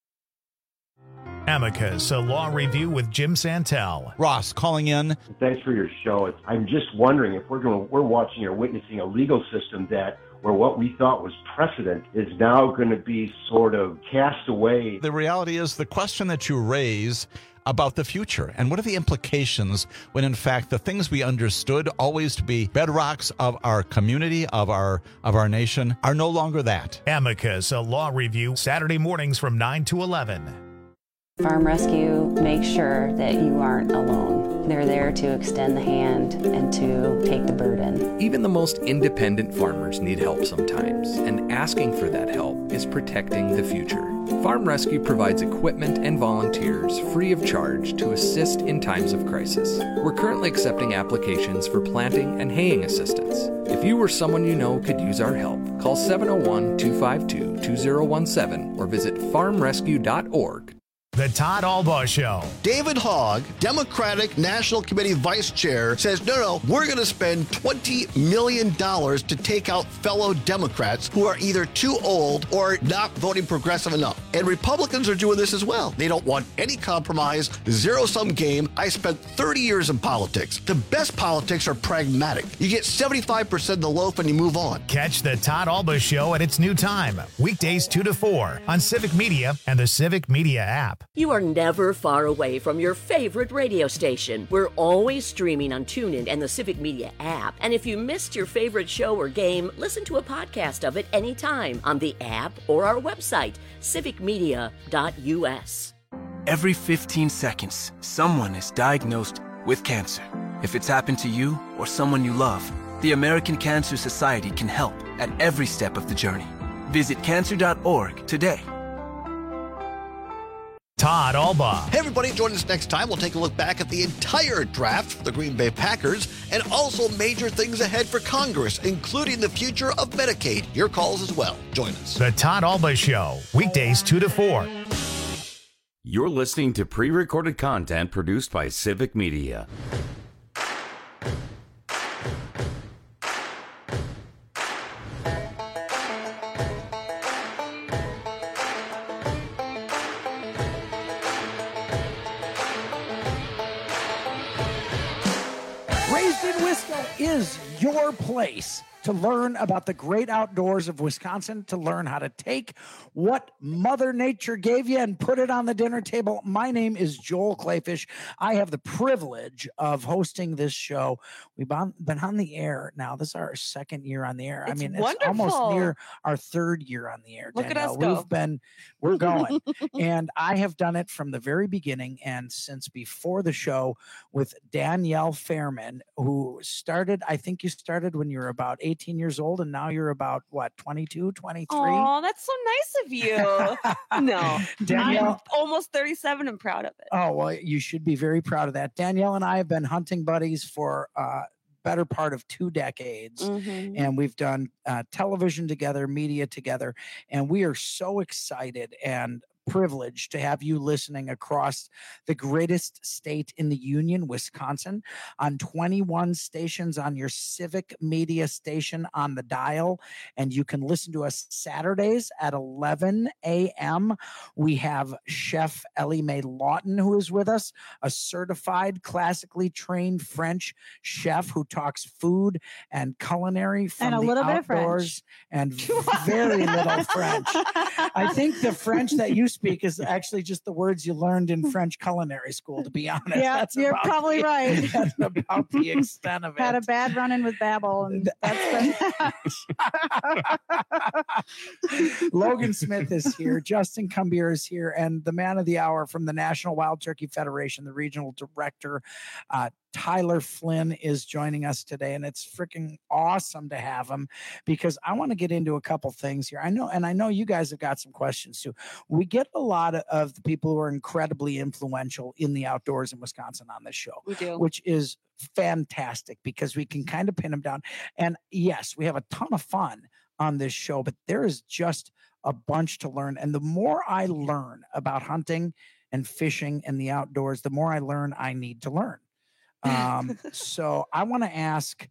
Amicus, a law review with Jim Santel. Ross calling in. Thanks for your show. I'm just wondering if we're watching or witnessing a legal system where what we thought was precedent is now going to be sort of cast away. The reality is the question that you raise about the future and what are the implications when in fact the things we understood always to be bedrocks of our community, of our nation, are no longer that. Amicus, a law review, Saturday mornings from 9 to 11. Farm Rescue makes sure that you aren't alone. They're there to extend the hand and to take the burden. Even the most independent farmers need help sometimes, and asking for that help is protecting the future. Farm Rescue provides equipment and volunteers free of charge to assist in times of crisis. We're currently accepting applications for planting and haying assistance. If you or someone you know could use our help, call 701-252-2017 or visit farmrescue.org. The Todd Albaugh Show. David Hogg, Democratic National Committee Vice Chair, says, no, we're going to spend $20 million to take out fellow Democrats who are either too old or not voting progressive enough. And Republicans are doing this as well. They don't want any compromise, zero-sum game. I spent 30 years in politics. The best politics are pragmatic. You get 75% of the loaf and you move on. Catch the Todd Albaugh Show at its new time, weekdays 2 to 4 on Civic Media and the Civic Media app. You are never far away from your favorite radio station. We're always streaming on TuneIn and the Civic Media app. And if you missed your favorite show or game, listen to a podcast of it anytime on the app or our website, civicmedia.us. Every 15 seconds, someone is diagnosed with cancer. If it's happened to you or someone you love, the American Cancer Society can help at every step of the journey. Visit cancer.org today. Todd Albaugh. Hey, everybody, join us next time. We'll take a look back at the entire draft for the Green Bay Packers and also major things ahead for Congress, including the future of Medicaid. Your calls as well. Join us. The Todd Albaugh Show, weekdays 2 to 4. You're listening to pre-recorded content produced by Civic Media. Raised in Wisco is your place to learn about the great outdoors of Wisconsin, to learn how to take what Mother Nature gave you and put it on the dinner table. My name is Joel Clayfish. I have the privilege of hosting this show. We've been on the air now. This is our second year on the air. It's almost near our third year on the air. Look Danielle. at us go. We're going. And I have done it from the very beginning and since before the show with Danielle Fairman, who started, I think you started when you were about 18 years old, and now you're about, what, 22, 23? Oh, that's so nice of you. No, Danielle, I'm almost 37 and proud of it. Oh, well, you should be very proud of that. Danielle and I have been hunting buddies for better part of 2 decades. And we've done television together, media together, and we are so excited and privileged to have you listening across the greatest state in the union, Wisconsin, on 21 stations on your Civic Media station on the dial. And you can listen to us Saturdays at 11 a.m. We have Chef Ellie Mae Lawton, who is with us, a certified, classically trained French chef who talks food and culinary from and a the little outdoors bit of French. And very little French. I think the French that you speak is actually just the words you learned in French culinary school, to be honest. Yeah, you're probably right. That's about the extent of it. Had a bad run-in with Babel, and that's been... Logan Smith is here. Justin Cumbier is here. And the man of the hour from the National Wild Turkey Federation, the regional director, Tyler Flynn, is joining us today, and it's freaking awesome to have him because I want to get into a couple things here. I know you guys have got some questions too. We get a lot of the people who are incredibly influential in the outdoors in Wisconsin on this show, We do. which is fantastic because we can kind of pin them down. And yes, we have a ton of fun on this show, but there is just a bunch to learn. And the more I learn about hunting and fishing and the outdoors, the more I learn I need to learn. So I want to ask,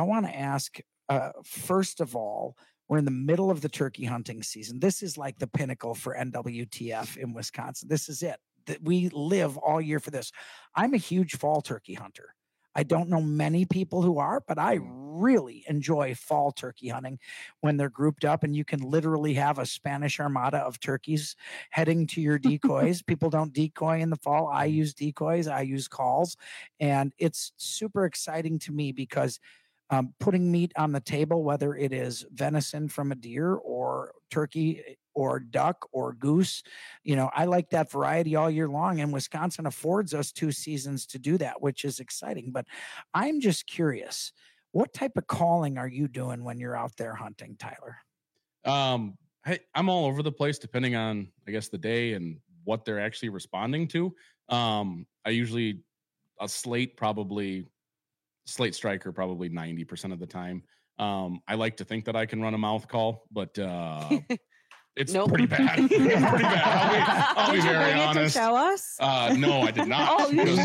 first of all, we're in the middle of the turkey hunting season. This is like the pinnacle for NWTF in Wisconsin. This is it. We live all year for this. I'm a huge fall turkey hunter. I don't know many people who are, but I really enjoy fall turkey hunting when they're grouped up and you can literally have a Spanish armada of turkeys heading to your decoys. People don't decoy in the fall. I use decoys. I use calls. And it's super exciting to me because putting meat on the table, whether it is venison from a deer or turkey or duck or goose, I like that variety all year long. And Wisconsin affords us 2 seasons to do that, which is exciting. But I'm just curious, what type of calling are you doing when you're out there hunting, Tyler? I'm all over the place depending on, I guess, the day and what they're actually responding to. I usually a slate striker probably 90% of the time. I like to think that I can run a mouth call, but it's pretty bad. It's pretty bad. I'll be very honest. To show us? No, I did not. Oh, you did.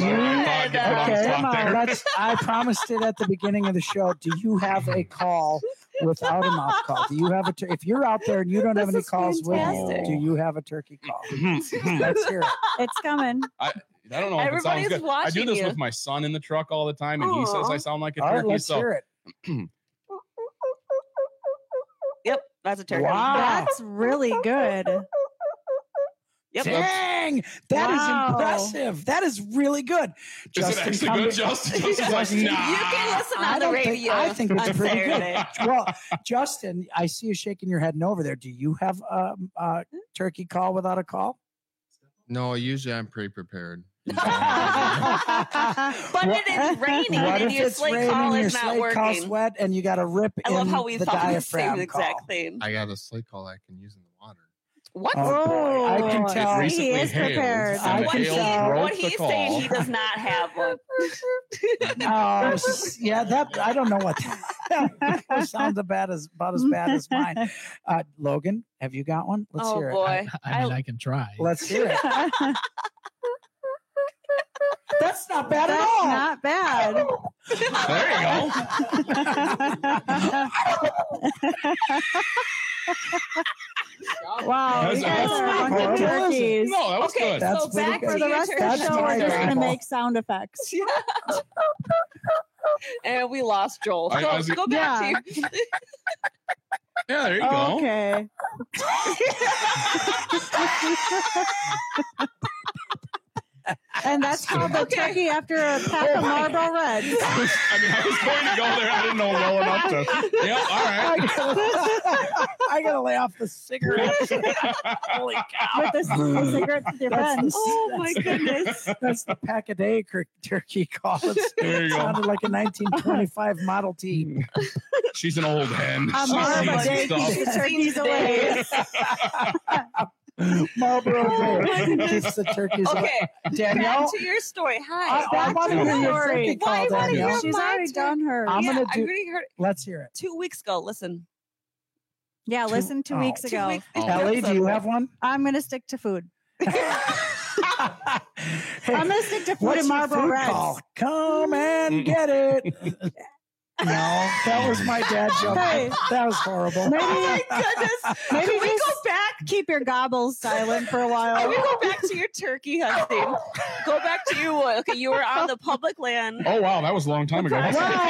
I promised it at the beginning of the show. Do you have a call without a mouth call? Do you have if you're out there and you don't have any calls with you, do you have a turkey call? Let's hear it. It's coming. I don't know if it sounds good. I do this with my son in the truck all the time, and he says I sound like a turkey. All right, let's hear it. Yep, that's a turkey. Wow. That's really good. Yep. Dang, that is impressive. That is really good. Is it actually good, Justin? Justin's like, nah. You can listen on the radio. I think it's pretty Saturday. good. Well, Justin, I see you shaking your head no over there. Do you have a turkey call without a call? No, usually I'm pretty prepared. But it is raining and your slate call is not working. Call's wet and you got to rip I love in how we the thought the diaphragm same exact call. thing. I got a slate call I can use in the water. What? Oh, boy. I can tell. He is prepared. I can tell. What he's saying, he does not have one. Yeah, that I don't know what. Sounds about as bad as mine. Logan, have you got one? Let's hear boy. it. I mean, I can try. Let's hear it. That's not bad at all. Not bad. There you go. Wow, you guys are on good turkeys. No, that was good. So back For the rest of the show, we're just going to make sound effects. And we lost Joel. Go back to you. Yeah, there you go. Okay. And that's called the turkey after a pack of Marlboro Reds. I was going to go there. I didn't know well enough to. Yep, all right. I gotta lay off the cigarettes. Holy cow! With the cigarettes with your friends. Oh my goodness! That's the pack a day turkey call. There you go. Sounded like a 1925 Model T. She's an old hen. A Marlboro Day keeps the turkeys away. Marlboro keeps the turkeys away. Okay, Danielle, back to your story. Hi. I want to hear your turkey call, Danielle. She's already done hers. I'm gonna do. I already heard it Let's hear it. 2 weeks ago. Listen. Yeah, listen 2 weeks ago. 2 weeks. Ellie, do you have one? I'm going to stick to food. I'm going to stick to food What's and your Marlboro food Reds. call? Come and get it. No, that was my dad joke. Hey. That was horrible. Maybe, Oh my goodness. maybe Can we just go back? keep your gobbles silent for a while. Can we go back to your turkey hunting? Go back to you. Okay, you were on the public land. Oh, wow. That was a long time ago.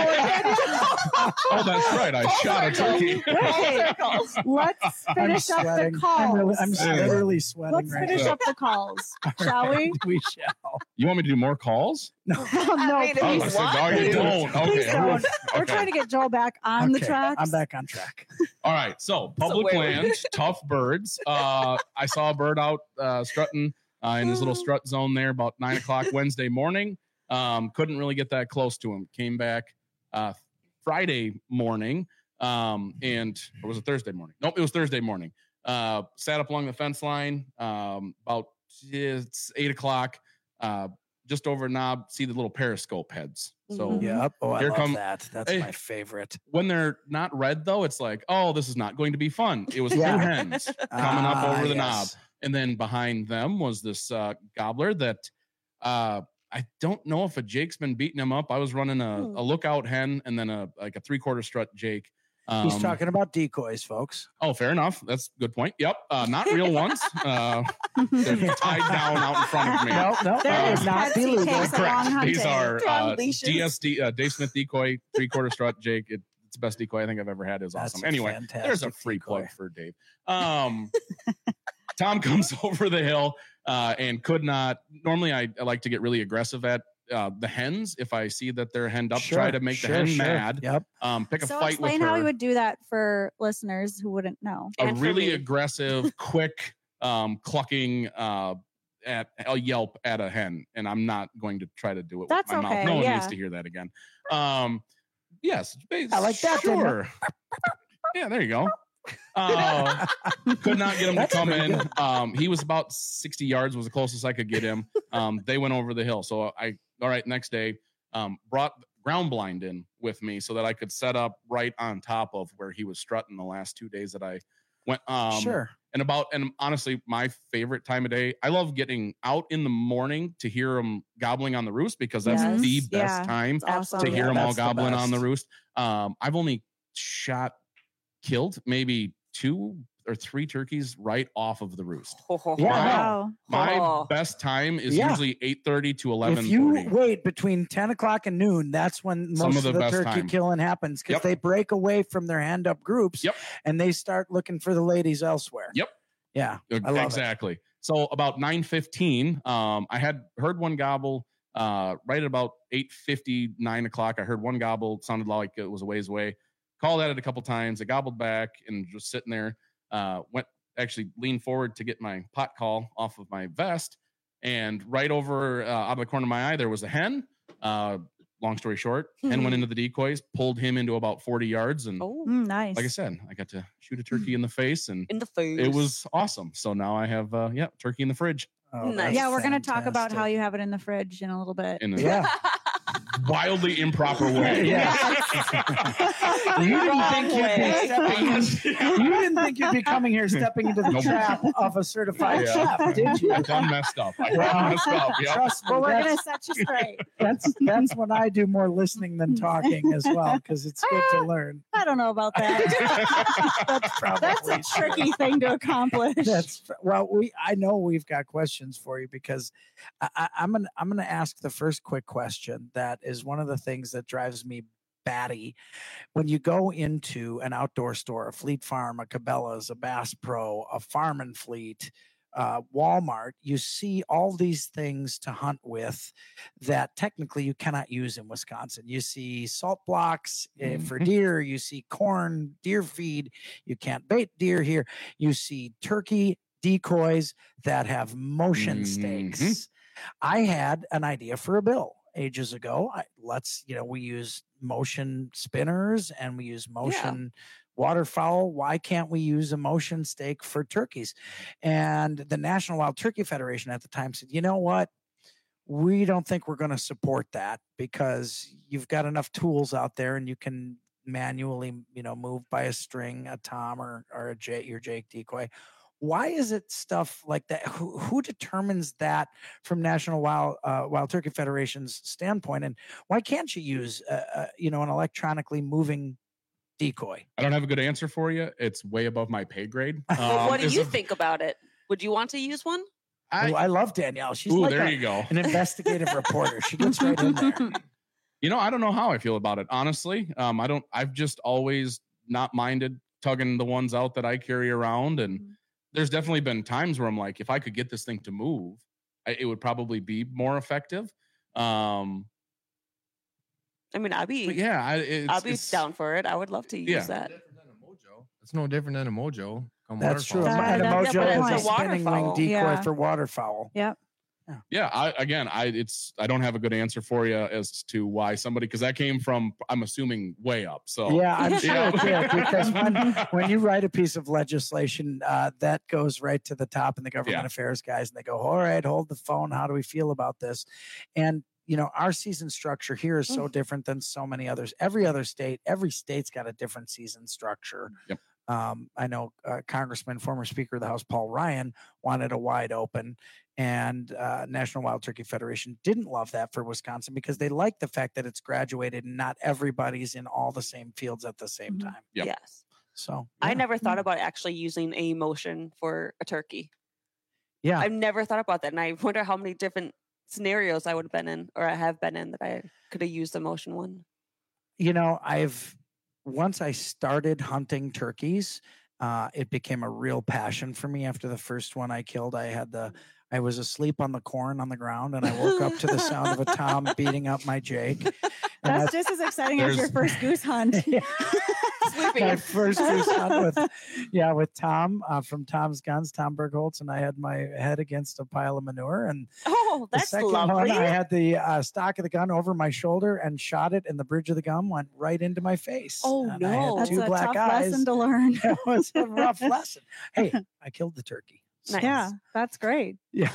Oh, that's right. I shot a turkey. Okay, let's finish up the calls. I'm literally sweating Let's right finish now. up the calls, shall we? We shall. You want me to do more calls? No, I mean, if Oh, you I said, want no, you to. don't. please Okay. don't. We're Okay. trying to get Joel back on the Okay, tracks. I'm back on track. All right. So public where- land, tough birds. I saw a bird out strutting in his little strut zone there about 9 o'clock Wednesday morning. Couldn't really get that close to him. Came back Friday morning. Or was it Thursday morning? Nope, it was Thursday morning. Sat up along the fence line about it's 8 o'clock. Just over a knob, see the little periscope heads. So Yep. Oh, I Here love come- that. That's Hey. my favorite. when they're not red though, it's like, oh, this is not going to be fun. It was Yeah. two hens coming up over the knob. Yes. And then behind them was this gobbler that I don't know if a Jake's been beating him up. I was running a lookout hen and then a 3/4 strut Jake. He's talking about decoys, folks. Oh, fair enough. That's a good point. Yep. Not real ones. They're tied down out in front of me. No, that would not be legal. Takes a long Correct. These hunting. are They're on leashes. DSD, Dave Smith decoy, 3/4 strut Jake. It's the best decoy I think I've ever had. It was That's awesome. a Anyway, there's a fantastic free decoy. plug for Dave. Tom comes over the hill and could not. Normally, I like to get really aggressive at the hens if I see that they're henned up. Try to make the hen mad. Yep. Pick a So fight with explain her. how we would do that for listeners who wouldn't know. A really aggressive, quick clucking at a yelp at a hen, and I'm not going to try to do it That's with my okay, mouth. No one yeah. needs to hear that again. Yes, I like that, Sure. Yeah, there you go. Could not get him to That's come pretty in. He was about 60 yards was the closest I could get him. They went over the hill. So all right, next day, brought ground blind in with me so that I could set up right on top of where he was strutting the last 2 days that I went. Sure. And honestly, my favorite time of day, I love getting out in the morning to hear them gobbling on the roost because that's Yes. the best Yeah. time Awesome. to hear them all that's the gobbling on the best. roost. I've only killed maybe 2 or 3 turkeys right off of the roost. Yeah, Wow. My best time is Yeah. usually 8:30 to If 11:30. you wait between 10 o'clock and noon, that's when Some most of of the the best turkey time. killing happens because Yep. they break away from their hand up groups and they start looking for the ladies elsewhere. Yep. Yeah. I love Exactly. So about 9:15, I had heard one gobble right at about 8:50, 9 o'clock. I heard one gobble. Sounded like it was a ways away. Called at it a couple times. It gobbled back and just sitting there. Leaned forward to get my pot call off of my vest. And right over out of the corner of my eye, there was a hen. Long story short, hen went into the decoys, pulled him into about 40 yards. And nice. like I said, I got to shoot a turkey in the face. And in the face. it was awesome. So now I have turkey in the fridge. Oh, Yeah, we're going to talk about how you have it in the fridge in a little bit. In the- Yeah. wildly improper way. You didn't think you'd be coming here stepping into the trap of a certified chef, did you? I done messed up. Yep. Trust me, well, we're going to set you straight. That's when I do more listening than talking as well, because it's good to learn. I don't know about that. That's a tricky thing to accomplish. I know we've got questions for you, because I'm gonna ask the first quick question that is one of the things that drives me batty. When you go into an outdoor store, a Fleet Farm, a Cabela's, a Bass Pro, a Farm and Fleet, Walmart, you see all these things to hunt with that technically you cannot use in Wisconsin. You see salt blocks for deer, you see corn, deer feed, you can't bait deer here. You see turkey decoys that have motion stakes. I had an idea for a bill ages ago. We use motion spinners and we use motion waterfowl. Why can't we use a motion stake for turkeys? And the National Wild Turkey Federation at the time said, you know what? We don't think we're going to support that, because you've got enough tools out there and you can manually, move by a string, a tom or your Jake decoy. Why is it stuff like that? Who determines that from National Wild Turkey Federation's standpoint? And why can't you use, an electronically moving decoy? I don't have a good answer for you. It's way above my pay grade. What do you think about it? Would you want to use one? I love Danielle. She's there you go. An investigative reporter. She gets right in there. I don't know how I feel about it, honestly. I've just always not minded tugging the ones out that I carry around. And there's definitely been times where I'm like, if I could get this thing to move, it would probably be more effective. I'd be down for it. I would love to use that. It's no different than a Mojo. That's true. And a Mojo is a spinning wing decoy for waterfowl. Yep. Yeah. I don't have a good answer for you as to why somebody, because that came from, I'm assuming, way up. So yeah, I'm sure it did, because when you write a piece of legislation, that goes right to the top and the government affairs guys, and they go, all right, hold the phone. How do we feel about this? And our season structure here is so different than so many others. Every state's got a different season structure. Yep. I know Congressman, former Speaker of the House, Paul Ryan, wanted a wide open, and National Wild Turkey Federation didn't love that for Wisconsin, because they like the fact that it's graduated and not everybody's in all the same fields at the same time. Yep. Yes. So I never thought about actually using a motion for a turkey. Yeah. I've never thought about that. And I wonder how many different scenarios I would have been in, or I have been in, that I could have used the motion one. Once I started hunting turkeys, it became a real passion for me. After the first one I killed, I was asleep on the corn on the ground, and I woke up to the sound of a tom beating up my Jake. That's just as exciting as your first goose hunt. My first goose hunt with Tom from Tom's Guns, Tom Bergholtz, and I had my head against a pile of manure. And that's the second lovely. one, I had the stock of the gun over my shoulder and shot it, and the bridge of the gun went right into my face. Oh, and no. I had That's two a black tough eyes. lesson to learn. It was a rough lesson. Hey, I killed the turkey. Nice. Yeah, that's great. Yeah,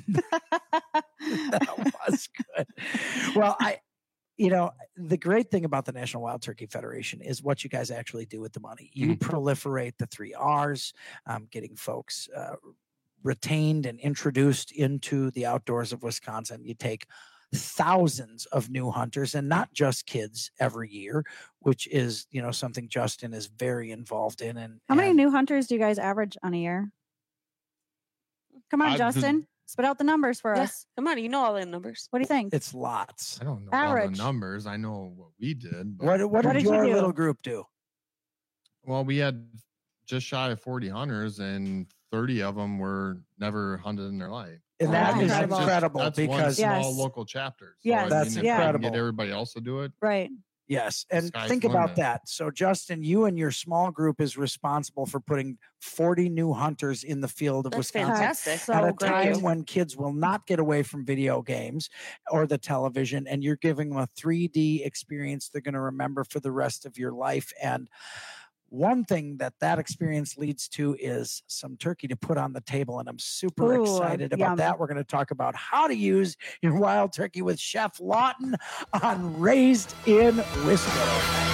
that was good. Well, the great thing about the National Wild Turkey Federation is what you guys actually do with the money. You proliferate the 3 R's, getting folks retained and introduced into the outdoors of Wisconsin. You take thousands of new hunters, and not just kids, every year, which is something Justin is very involved in. And how many new hunters do you guys average on a year? Come on, Justin. Spit out the numbers for us. Come on, you know all the numbers. What do you think? It's lots. I don't know Average. all the numbers. I know what we did. What did your little group do? Well, we had just shy of 40 hunters, and 30 of them were never hunted in their life. And that is incredible, that's because one small local chapter. So, yes, that's if incredible. we can get everybody else to do it. Right. Yes. And Sky's think the about limit. that. So, Justin, you and your small group is responsible for putting 40 new hunters in the field of That's Wisconsin fantastic. So at a great. time when kids will not get away from video games or the television, and you're giving them a 3D experience they're going to remember for the rest of your life. And one thing that experience leads to is some turkey to put on the table, and I'm super excited about that. We're going to talk about how to use your wild turkey with Chef Lawton on Raised in Wisco.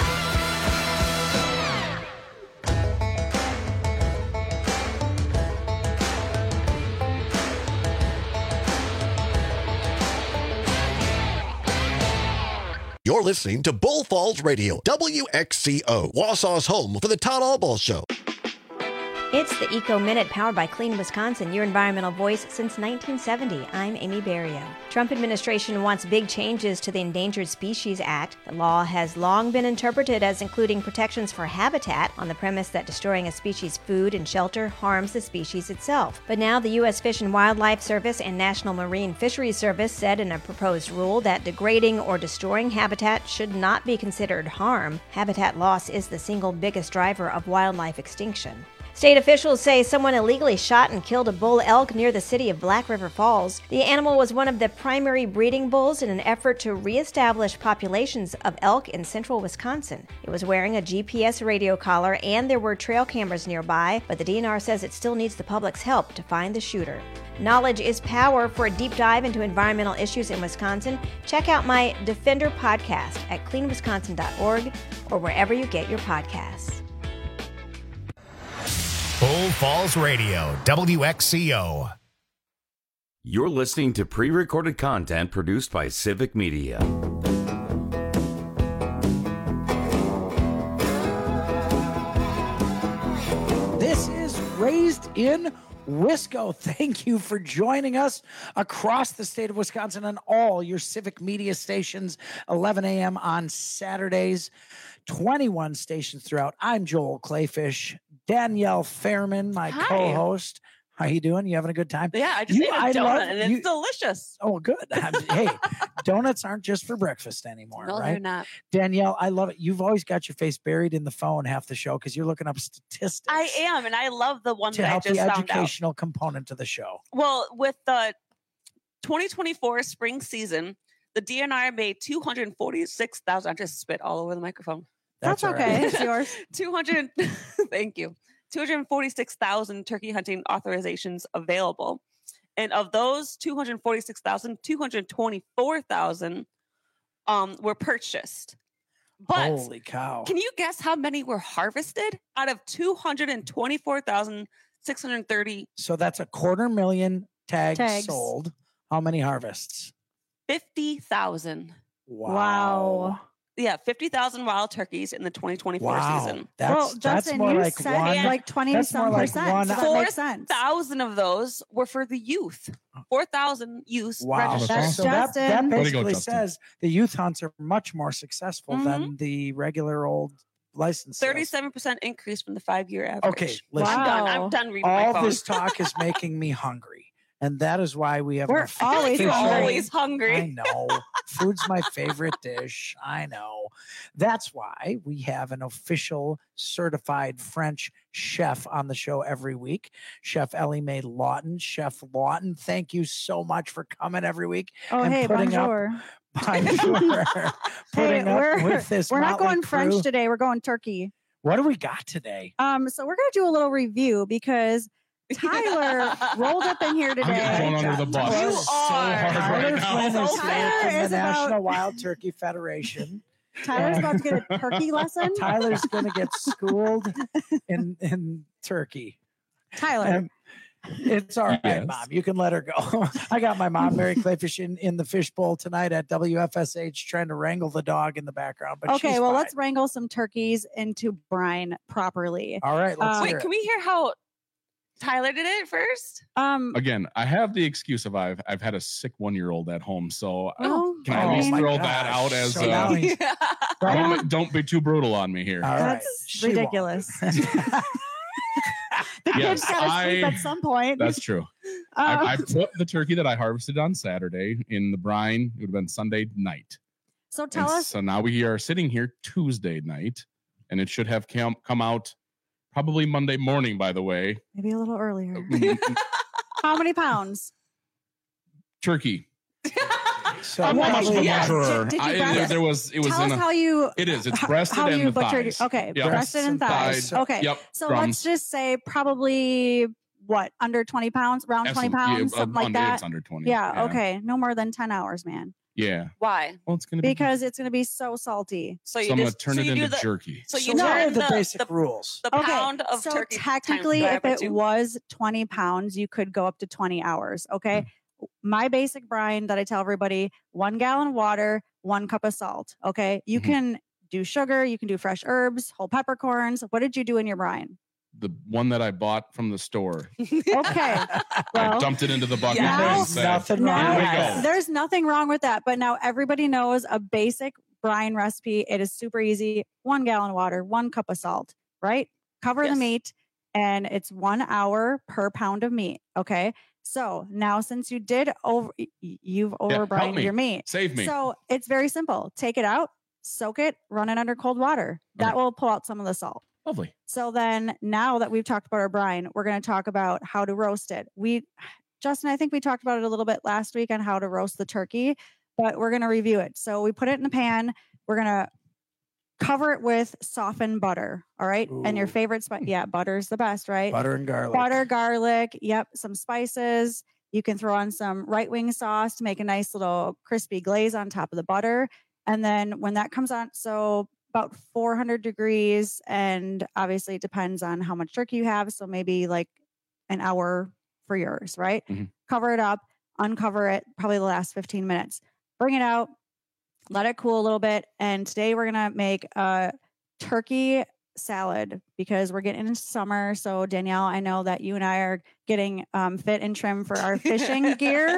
You're listening to Bull Falls Radio, WXCO, Wausau's home for the Todd Albaugh Show. It's the Eco Minute powered by Clean Wisconsin, your environmental voice since 1970. I'm Amy Barrio. Trump administration wants big changes to the Endangered Species Act. The law has long been interpreted as including protections for habitat on the premise that destroying a species' food and shelter harms the species itself. But now the U.S. Fish and Wildlife Service and National Marine Fisheries Service said in a proposed rule that degrading or destroying habitat should not be considered harm. Habitat loss is the single biggest driver of wildlife extinction. State officials say someone illegally shot and killed a bull elk near the city of Black River Falls. The animal was one of the primary breeding bulls in an effort to reestablish populations of elk in central Wisconsin. It was wearing a GPS radio collar and there were trail cameras nearby, but the DNR says it still needs the public's help to find the shooter. Knowledge is power. For a deep dive into environmental issues in Wisconsin, check out my Defender podcast at cleanwisconsin.org or wherever you get your podcasts. Bull Falls Radio, WXCO. You're listening to pre-recorded content produced by Civic Media. This is Raised in Wisco. Thank you for joining us across the state of Wisconsin on all your Civic Media stations, 11 a.m. on Saturdays, 21 stations throughout. I'm Joel Clayfish. Danielle Fairman, my co-host. How you doing? You having a good time? Yeah, I just ate a donut and it's delicious. Oh, good. Hey, donuts aren't just for breakfast anymore, no, right? They're not. Danielle, I love it. You've always got your face buried in the phone half the show because you're looking up statistics. I am, and I love the one to that I help just the found out. educational component to the show. Well, with the 2024 spring season, the DNR made 246,000. I just spit all over the microphone. That's okay. It's yours. 200. Thank you. 246,000 turkey hunting authorizations available. And of those 246,000, 224,000 were purchased. But holy cow. Can you guess how many were harvested out of 224,630? So that's 250,000 tags sold. How many harvests? 50,000. Wow. Yeah, 50,000 wild turkeys in the 2024 season. That's Justin, more you like said one, like 20-some%. So that makes sense. 4,000 of those were for the youth. 4,000 youth registered. That's so that basically says the youth hunts are much more successful than the regular old license. 37% increase from the 5-year average. Okay, listen. I'm done reading my phone. All this talk is making me hungry. And that is why we have. We're always hungry. I know. Food's my favorite dish. I know. That's why we have an official certified French chef on the show every week. Chef Ellie Mae Lawton. Chef Lawton, thank you so much for coming every week. Oh, and hey, putting bonjour. Putting up with this. We're not going crew. French today. We're going turkey. What do we got today? So we're going to do a little review because Tyler rolled up in here today. I'm going under the bus. You so are. hard right now. Tyler is the National Wild Turkey Federation. Tyler's about to get a turkey lesson. Tyler's going to get schooled in turkey. Tyler. It's all right, Mom. You can let her go. I got my mom, Mary Clayfish, in the fishbowl tonight at WFSH trying to wrangle the dog in the background. But okay, she's well, fine. let's wrangle some turkeys into brine properly. All right, let's hear Wait, can we hear how Tyler did it first? Again, I have the excuse of I've had a sick 1-year-old at home, so can I Oh at least my throw gosh. that out as So now he's- don't be too brutal on me here. All right. That's She won't. ridiculous. The Yes, kids gotta sleep at some point. That's true. I put the turkey that I harvested on Saturday in the brine. It would have been Sunday night. So tell us. So now we are sitting here Tuesday night, and it should have come out probably Monday morning, by the way. Maybe a little earlier. How many pounds? Turkey. So I'm not much of a yes. butcherer. Did you breast- It was Tell in us how you. It is. It's how- breasted how and you the butchered. thighs. Okay, Yep. breasted and thighs. Okay. Yep. So From- let's just say probably what, under 20 pounds, around 20 pounds, something like that. It's under 20. Yeah. Okay. No more than 10 hours, man. Yeah. Why? Well, it's gonna be Because it's going to be so salty. So I'm gonna turn it into jerky. So you what are turn the basic rules? The pound of so turkey. technically, times if by it two. was 20 pounds, you could go up to 20 hours. Okay. My basic brine that I tell everybody: 1 gallon water, 1 cup of salt. Okay. You can do sugar, you can do fresh herbs, whole peppercorns. What did you do in your brine? The one that I bought from the store. Okay. I Well, dumped it into the bucket. Now- and said, Nothing "Here wrong we with go." there's nothing wrong with that. But now everybody knows a basic brine recipe. It is super easy. 1 gallon water, 1 cup of salt, right? Cover the meat, and it's 1 hour per pound of meat. Okay. So now, since you've over brined me. your meat, Save me. So it's very simple. Take it out, soak it, run it under cold water. That will pull out some of the salt. Lovely. So then, now that we've talked about our brine, we're going to talk about how to roast it. Justin, I think we talked about it a little bit last week on how to roast the turkey, but we're going to review it. So we put it in a pan. We're going to cover it with softened butter. All right. And your favorite spice. Yeah. Butter is the best, right? Butter and garlic. Butter, garlic. Yep. Some spices. You can throw on some right wing sauce to make a nice little crispy glaze on top of the butter. And then when that comes on, so about 400 degrees, and obviously it depends on how much turkey you have. So maybe like an hour for yours, right? Cover it up, uncover it, probably the last 15 minutes. Bring it out, let it cool a little bit. And today we're going to make a turkey salad because we're getting into summer. So Danielle, I know that you and I are getting fit and trim for our fishing gear.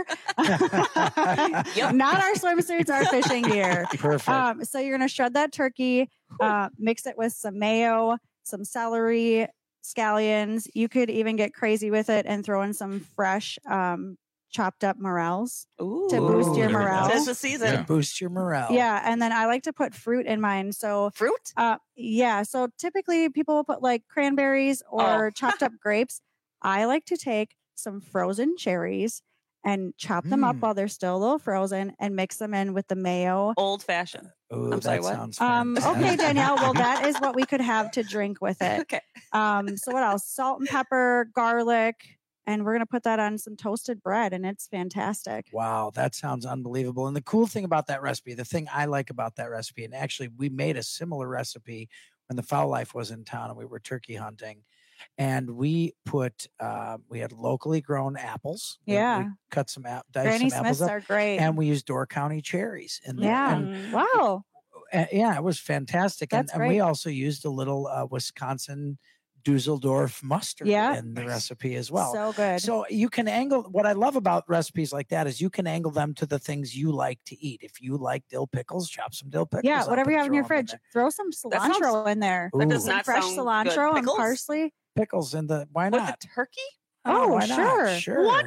Not our swimsuits, our fishing gear. Perfect. So you're going to shred that turkey, mix it with some mayo, some celery, scallions. You could even get crazy with it and throw in some fresh chopped up morels to boost your morale. It's the season. To boost your morale. Yeah, and then I like to put fruit in mine. So fruit? Yeah. So typically people will put like cranberries or chopped up grapes. I like to take some frozen cherries and chop them up while they're still a little frozen and mix them in with the mayo. Old fashioned. Ooh, I'm sorry, that what? sounds fantastic. Okay, Danielle. Well, that is what we could have to drink with it. Okay. So what else? Salt and pepper, garlic. And we're going to put that on some toasted bread, and it's fantastic. Wow, that sounds unbelievable. And the cool thing about that recipe, the thing I like about that recipe, and actually we made a similar recipe when the Foul Life was in town and we were turkey hunting. And we put, we had locally grown apples. Yeah. We cut some, diced Granny some apples Smiths up, are great. and we used Door County cherries in there. Yeah. And, Wow. yeah, it was fantastic. That's And we great. also used a little Wisconsin Dusseldorf mustard in the recipe as well. So good. So you can angle. What I love about recipes like that is you can angle them to the things you like to eat. If you like dill pickles, chop some dill pickles. Yeah, up whatever and you have in your throw 'em fridge, throw some That sounds- cilantro in there. That does Some not fresh sound good. cilantro and Pickles? parsley. Pickles in the why With not? the turkey? Oh, why not? sure. Sure. What?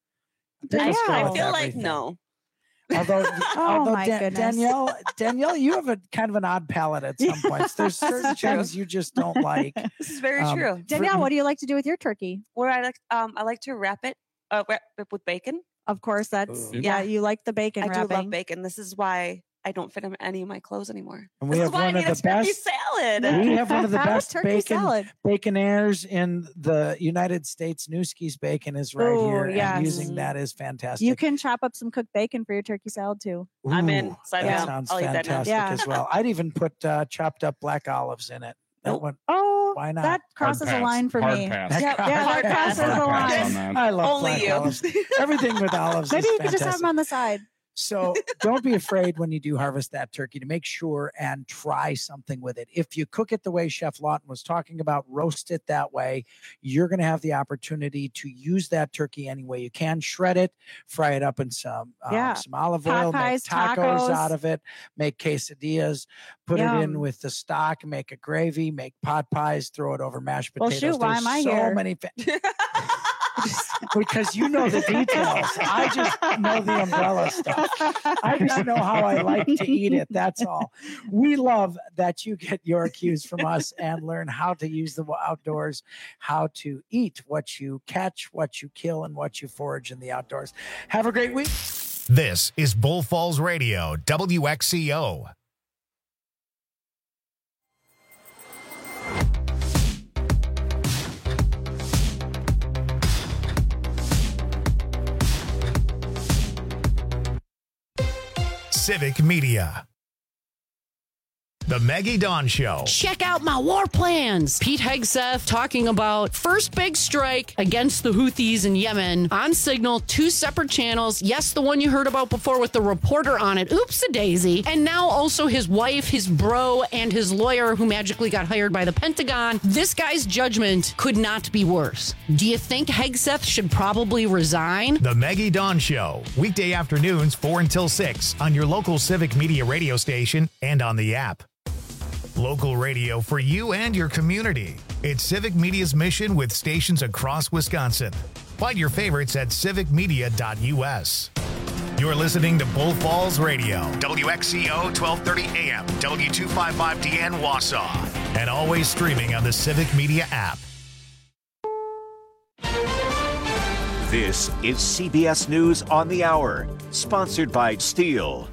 Pickles go I with feel like everything. no. Although, my goodness. Danielle, you have a kind of an odd palate at some points. There's certain true. things you just don't like. This is very Um, true. Danielle, what do you like to do with your turkey? Where I like to wrap it with bacon. Of course, that's Ooh. yeah. You like the bacon I wrapping. do love bacon. This is why I don't fit in any of my clothes anymore. And we This have is why I one of need a the turkey best. salad. We have one of the best Turkey salad. baconaires in the United States. Newski's Bacon is right Ooh, here, yes. and using that is fantastic. You can chop up some cooked bacon for your turkey salad too. I'm in. Ooh, Sign me that up. sounds I'll eat that now. fantastic Yeah. as well. I'd even put chopped up black olives in it. That Nope. one. Oh, Why not? that crosses a pass. line for Hard me. pass. Yep, yeah, that Hard pass. crosses the Hard pass line. on that. I love Only black you. olives. Everything with olives Maybe is you could just have fantastic. them on the side. So don't be afraid when you do harvest that turkey to make sure and try something with it. If you cook it the way Chef Lawton was talking about, roast it that way, you're going to have the opportunity to use that turkey any way you can. Shred it, fry it up in some olive Pot oil, pies, make tacos tacos. out of it, make quesadillas, put it in Yum. with the stock, make a gravy, make pot pies, throw it over mashed Well, potatoes. shoot, why There's am I so here? many because you know the details. I just know the umbrella stuff. I just know how I like to eat it. That's all. We love that you get your cues from us and learn how to use the outdoors, how to eat what you catch, what you kill, and what you forage in the outdoors. Have a great week. This is Bull Falls Radio, WXCO. Civic Media. The Maggie Dawn Show. Check out my war plans. Pete Hegseth talking about first big strike against the Houthis in Yemen on Signal, 2 separate channels. Yes, the one you heard about before with the reporter on it. Oops-a-daisy. And now also his wife, his bro, and his lawyer who magically got hired by the Pentagon. This guy's judgment could not be worse. Do you think Hegseth should probably resign? The Maggie Dawn Show. Weekday afternoons 4 until 6 on your local Civic Media radio station and on the app. Local radio for you and your community. It's Civic Media's mission with stations across Wisconsin. Find your favorites at civicmedia.us. You're listening to Bull Falls Radio, WXCO 1230 AM, W255DN Wausau, and always streaming on the Civic Media app. This is CBS News on the Hour, sponsored by Steel.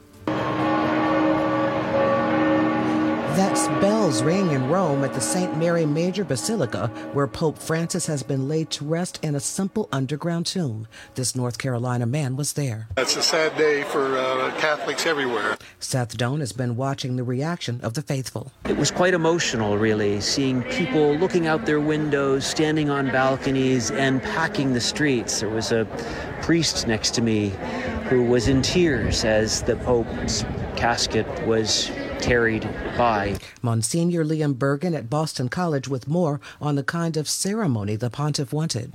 That's bells ring in Rome at the St. Mary Major Basilica, where Pope Francis has been laid to rest in a simple underground tomb. This North Carolina man was there. It's a sad day for Catholics everywhere. Seth Doan has been watching the reaction of the faithful. It was quite emotional, really, seeing people looking out their windows, standing on balconies, and packing the streets. There was a priest next to me who was in tears as the Pope's casket was carried by. Monsignor Liam Bergen at Boston College with more on the kind of ceremony the pontiff wanted.